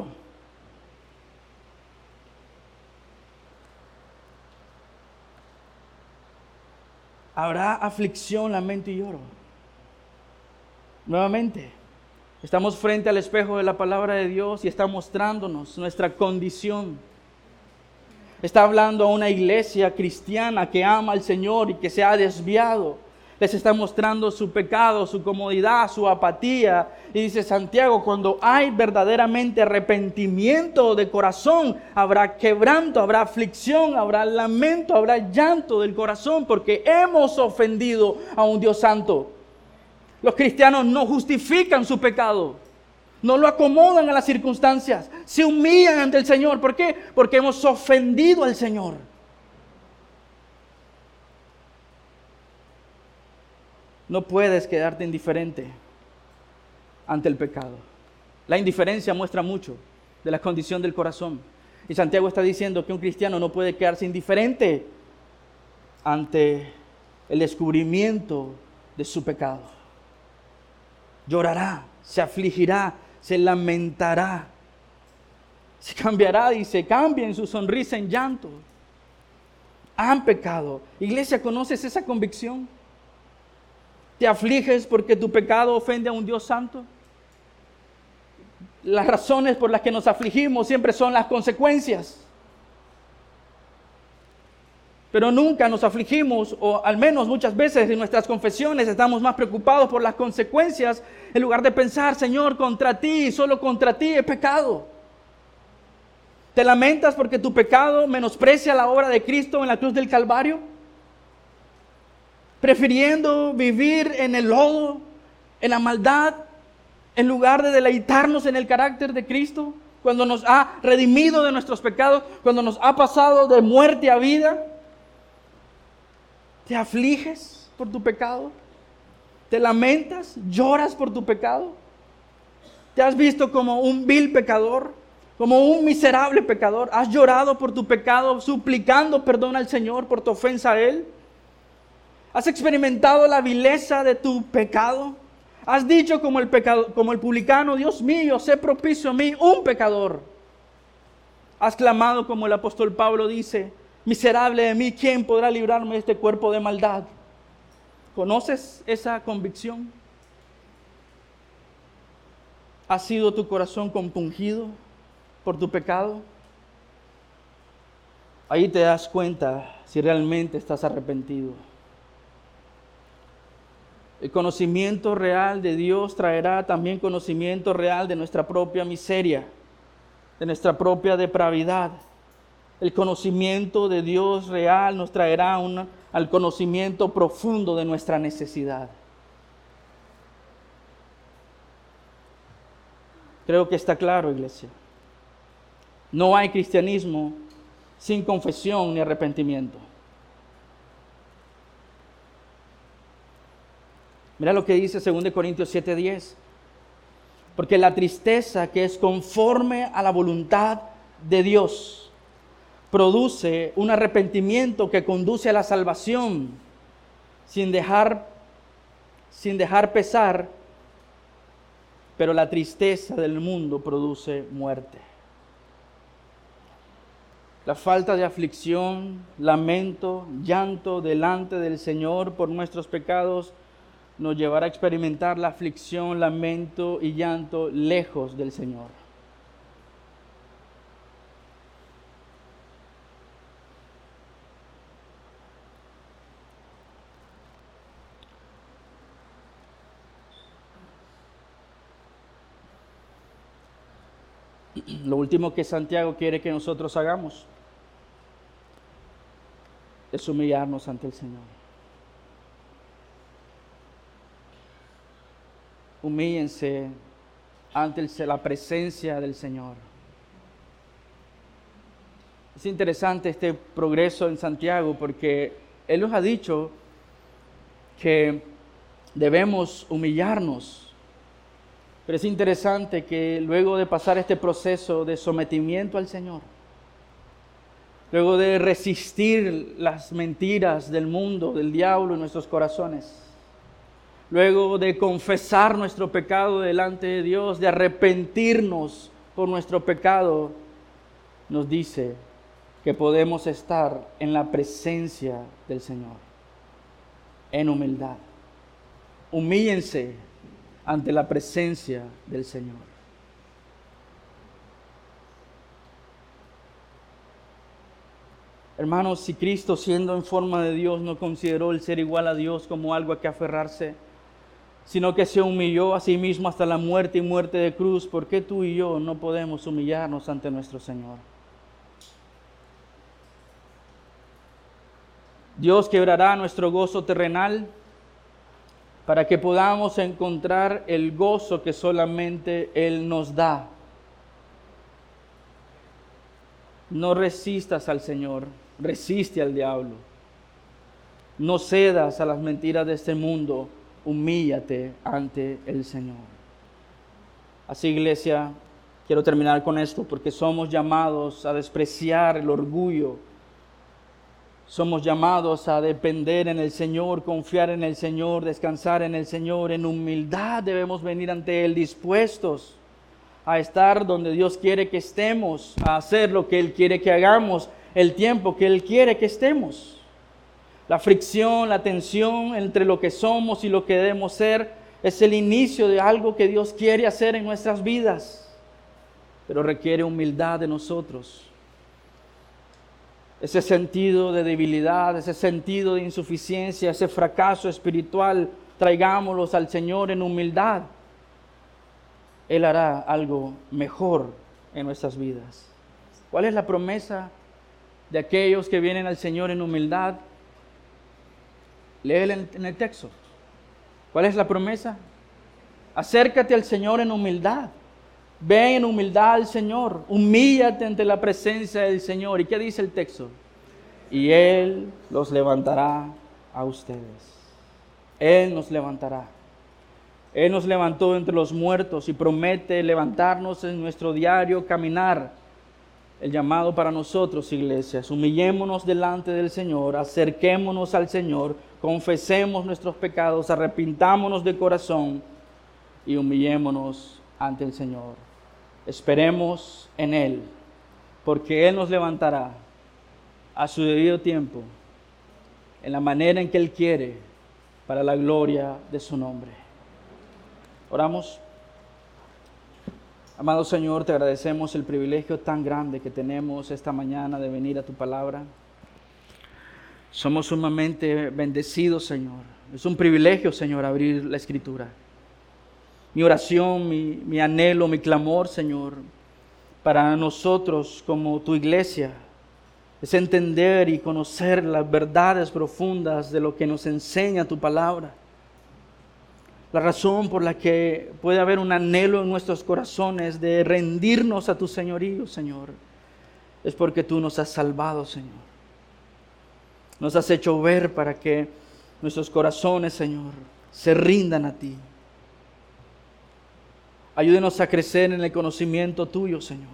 Habrá aflicción, lamento y lloro. Nuevamente, estamos frente al espejo de la palabra de Dios y está mostrándonos nuestra condición. Está hablando a una iglesia cristiana que ama al Señor y que se ha desviado. Les está mostrando su pecado, su comodidad, su apatía. Y dice Santiago, cuando hay verdaderamente arrepentimiento de corazón, habrá quebranto, habrá aflicción, habrá lamento, habrá llanto del corazón, porque hemos ofendido a un Dios santo. Los cristianos no justifican su pecado, no lo acomodan a las circunstancias, se humillan ante el Señor. ¿Por qué? Porque hemos ofendido al Señor. No puedes quedarte indiferente ante el pecado. La indiferencia muestra mucho de la condición del corazón. Y Santiago está diciendo que un cristiano no puede quedarse indiferente ante el descubrimiento de su pecado. Llorará, se afligirá, se lamentará, se cambiará y se cambia en su sonrisa en llanto. Han pecado. Iglesia, ¿conoces esa convicción? ¿Te afliges porque tu pecado ofende a un Dios santo? Las razones por las que nos afligimos siempre son las consecuencias. Pero nunca nos afligimos, o al menos muchas veces en nuestras confesiones estamos más preocupados por las consecuencias en lugar de pensar, Señor, contra ti, solo contra ti he pecado. ¿Te lamentas porque tu pecado menosprecia la obra de Cristo en la cruz del Calvario? Prefiriendo vivir en el lodo, en la maldad, en lugar de deleitarnos en el carácter de Cristo, cuando nos ha redimido de nuestros pecados, cuando nos ha pasado de muerte a vida. ¿Te afliges por tu pecado? ¿Te lamentas? ¿Lloras por tu pecado? ¿Te has visto como un vil pecador? ¿Como un miserable pecador? ¿Has llorado por tu pecado, suplicando perdón al Señor por tu ofensa a Él? ¿Has experimentado la vileza de tu pecado? ¿Has dicho como el, pecado, como el publicano, Dios mío, sé propicio a mí, un pecador? ¿Has clamado como el apóstol Pablo dice, miserable de mí, ¿quién podrá librarme de este cuerpo de maldad? ¿Conoces esa convicción? ¿Ha sido tu corazón compungido por tu pecado? Ahí te das cuenta si realmente estás arrepentido. El conocimiento real de Dios traerá también conocimiento real de nuestra propia miseria, de nuestra propia depravidad. El conocimiento de Dios real nos traerá una, al conocimiento profundo de nuestra necesidad. Creo que está claro, iglesia. No hay cristianismo sin confesión ni arrepentimiento. Mira lo que dice dos Corintios siete diez. Porque la tristeza que es conforme a la voluntad de Dios produce un arrepentimiento que conduce a la salvación sin dejar, sin dejar pesar, pero la tristeza del mundo produce muerte. La falta de aflicción, lamento, llanto delante del Señor por nuestros pecados nos llevará a experimentar la aflicción, lamento y llanto lejos del Señor. Lo último que Santiago quiere que nosotros hagamos es humillarnos ante el Señor. Humíllense ante la presencia del Señor. Es interesante este progreso en Santiago porque Él nos ha dicho que debemos humillarnos. Pero es interesante que luego de pasar este proceso de sometimiento al Señor, luego de resistir las mentiras del mundo, del diablo en nuestros corazones, luego de confesar nuestro pecado delante de Dios, de arrepentirnos por nuestro pecado, nos dice que podemos estar en la presencia del Señor, en humildad. Humíllense ante la presencia del Señor. Hermanos, si Cristo, siendo en forma de Dios, no consideró el ser igual a Dios como algo a que aferrarse, sino que se humilló a sí mismo hasta la muerte y muerte de cruz, ¿por qué tú y yo no podemos humillarnos ante nuestro Señor? Dios quebrará nuestro gozo terrenal para que podamos encontrar el gozo que solamente Él nos da. No resistas al Señor, resiste al diablo. No cedas a las mentiras de este mundo, humíllate ante el Señor. Así, iglesia, quiero terminar con esto porque somos llamados a despreciar el orgullo. Somos llamados a depender en el Señor, confiar en el Señor, descansar en el Señor. En humildad debemos venir ante Él dispuestos a estar donde Dios quiere que estemos, a hacer lo que Él quiere que hagamos, el tiempo que Él quiere que estemos. La fricción, la tensión entre lo que somos y lo que debemos ser es el inicio de algo que Dios quiere hacer en nuestras vidas, pero requiere humildad de nosotros. Ese sentido de debilidad, ese sentido de insuficiencia, ese fracaso espiritual, traigámoslos al Señor en humildad. Él hará algo mejor en nuestras vidas. ¿Cuál es la promesa de aquellos que vienen al Señor en humildad? Léela en, en el texto. ¿Cuál es la promesa? Acércate al Señor en humildad. Ven en humildad al Señor. Humíllate ante la presencia del Señor. ¿Y qué dice el texto? Y Él los levantará a ustedes. Él nos levantará. Él nos levantó entre los muertos y promete levantarnos en nuestro diario caminar. El llamado para nosotros, iglesias, humillémonos delante del Señor, acerquémonos al Señor, confesemos nuestros pecados, arrepintámonos de corazón y humillémonos ante el Señor. Esperemos en Él, porque Él nos levantará a su debido tiempo, en la manera en que Él quiere, para la gloria de su nombre. Oramos. Amado Señor, te agradecemos el privilegio tan grande que tenemos esta mañana de venir a tu palabra. Somos sumamente bendecidos, Señor. Es un privilegio, Señor, abrir la Escritura. Mi oración, mi, mi anhelo, mi clamor, Señor, para nosotros como tu iglesia, es entender y conocer las verdades profundas de lo que nos enseña tu palabra. La razón por la que puede haber un anhelo en nuestros corazones de rendirnos a tu señorío, Señor, es porque tú nos has salvado, Señor. Nos has hecho ver para que nuestros corazones, Señor, se rindan a ti. Ayúdenos a crecer en el conocimiento tuyo, Señor.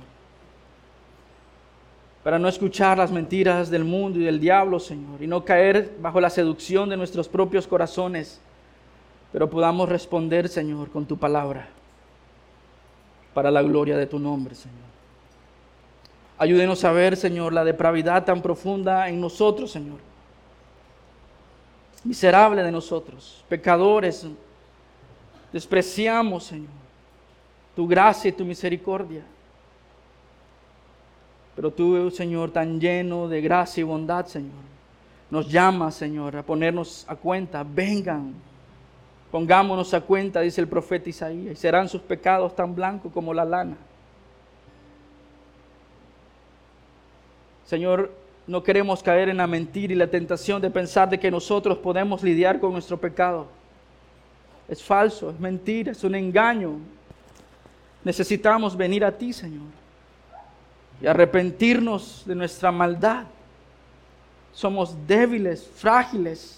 Para no escuchar las mentiras del mundo y del diablo, Señor, y no caer bajo la seducción de nuestros propios corazones, pero podamos responder, Señor, con tu palabra, para la gloria de tu nombre, Señor. Ayúdenos a ver, Señor, la depravidad tan profunda en nosotros, Señor. Miserable de nosotros, pecadores, despreciamos, Señor, tu gracia y tu misericordia. Pero tú, Señor, tan lleno de gracia y bondad, Señor, nos llamas, Señor, a ponernos a cuenta. Vengan, pongámonos a cuenta, dice el profeta Isaías, y serán sus pecados tan blancos como la lana. Señor, no queremos caer en la mentira y la tentación de pensar de que nosotros podemos lidiar con nuestro pecado. Es falso, es mentira, es un engaño. Necesitamos venir a ti, Señor, y arrepentirnos de nuestra maldad. Somos débiles, frágiles.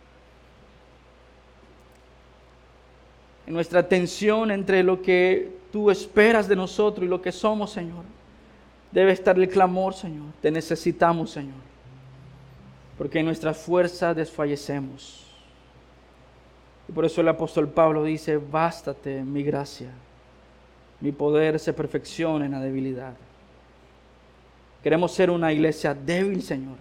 En nuestra tensión entre lo que tú esperas de nosotros y lo que somos, Señor, debe estar el clamor, Señor. Te necesitamos, Señor, porque en nuestra fuerza desfallecemos. Y por eso el apóstol Pablo dice: bástate mi gracia, mi poder se perfecciona en la debilidad. Queremos ser una iglesia débil, Señor.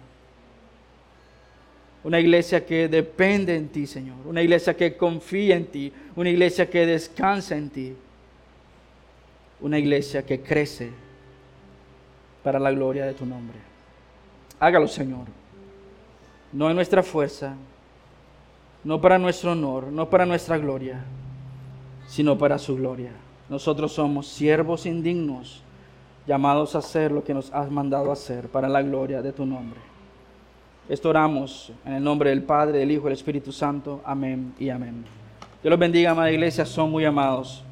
Una iglesia que depende en ti, Señor. Una iglesia que confía en ti. Una iglesia que descansa en ti. Una iglesia que crece para la gloria de tu nombre. Hágalo, Señor. No en nuestra fuerza, no para nuestro honor, no para nuestra gloria, sino para su gloria. Nosotros somos siervos indignos, llamados a hacer lo que nos has mandado hacer para la gloria de tu nombre. Esto oramos en el nombre del Padre, del Hijo y del Espíritu Santo. Amén y amén. Dios los bendiga, amada iglesia, son muy amados.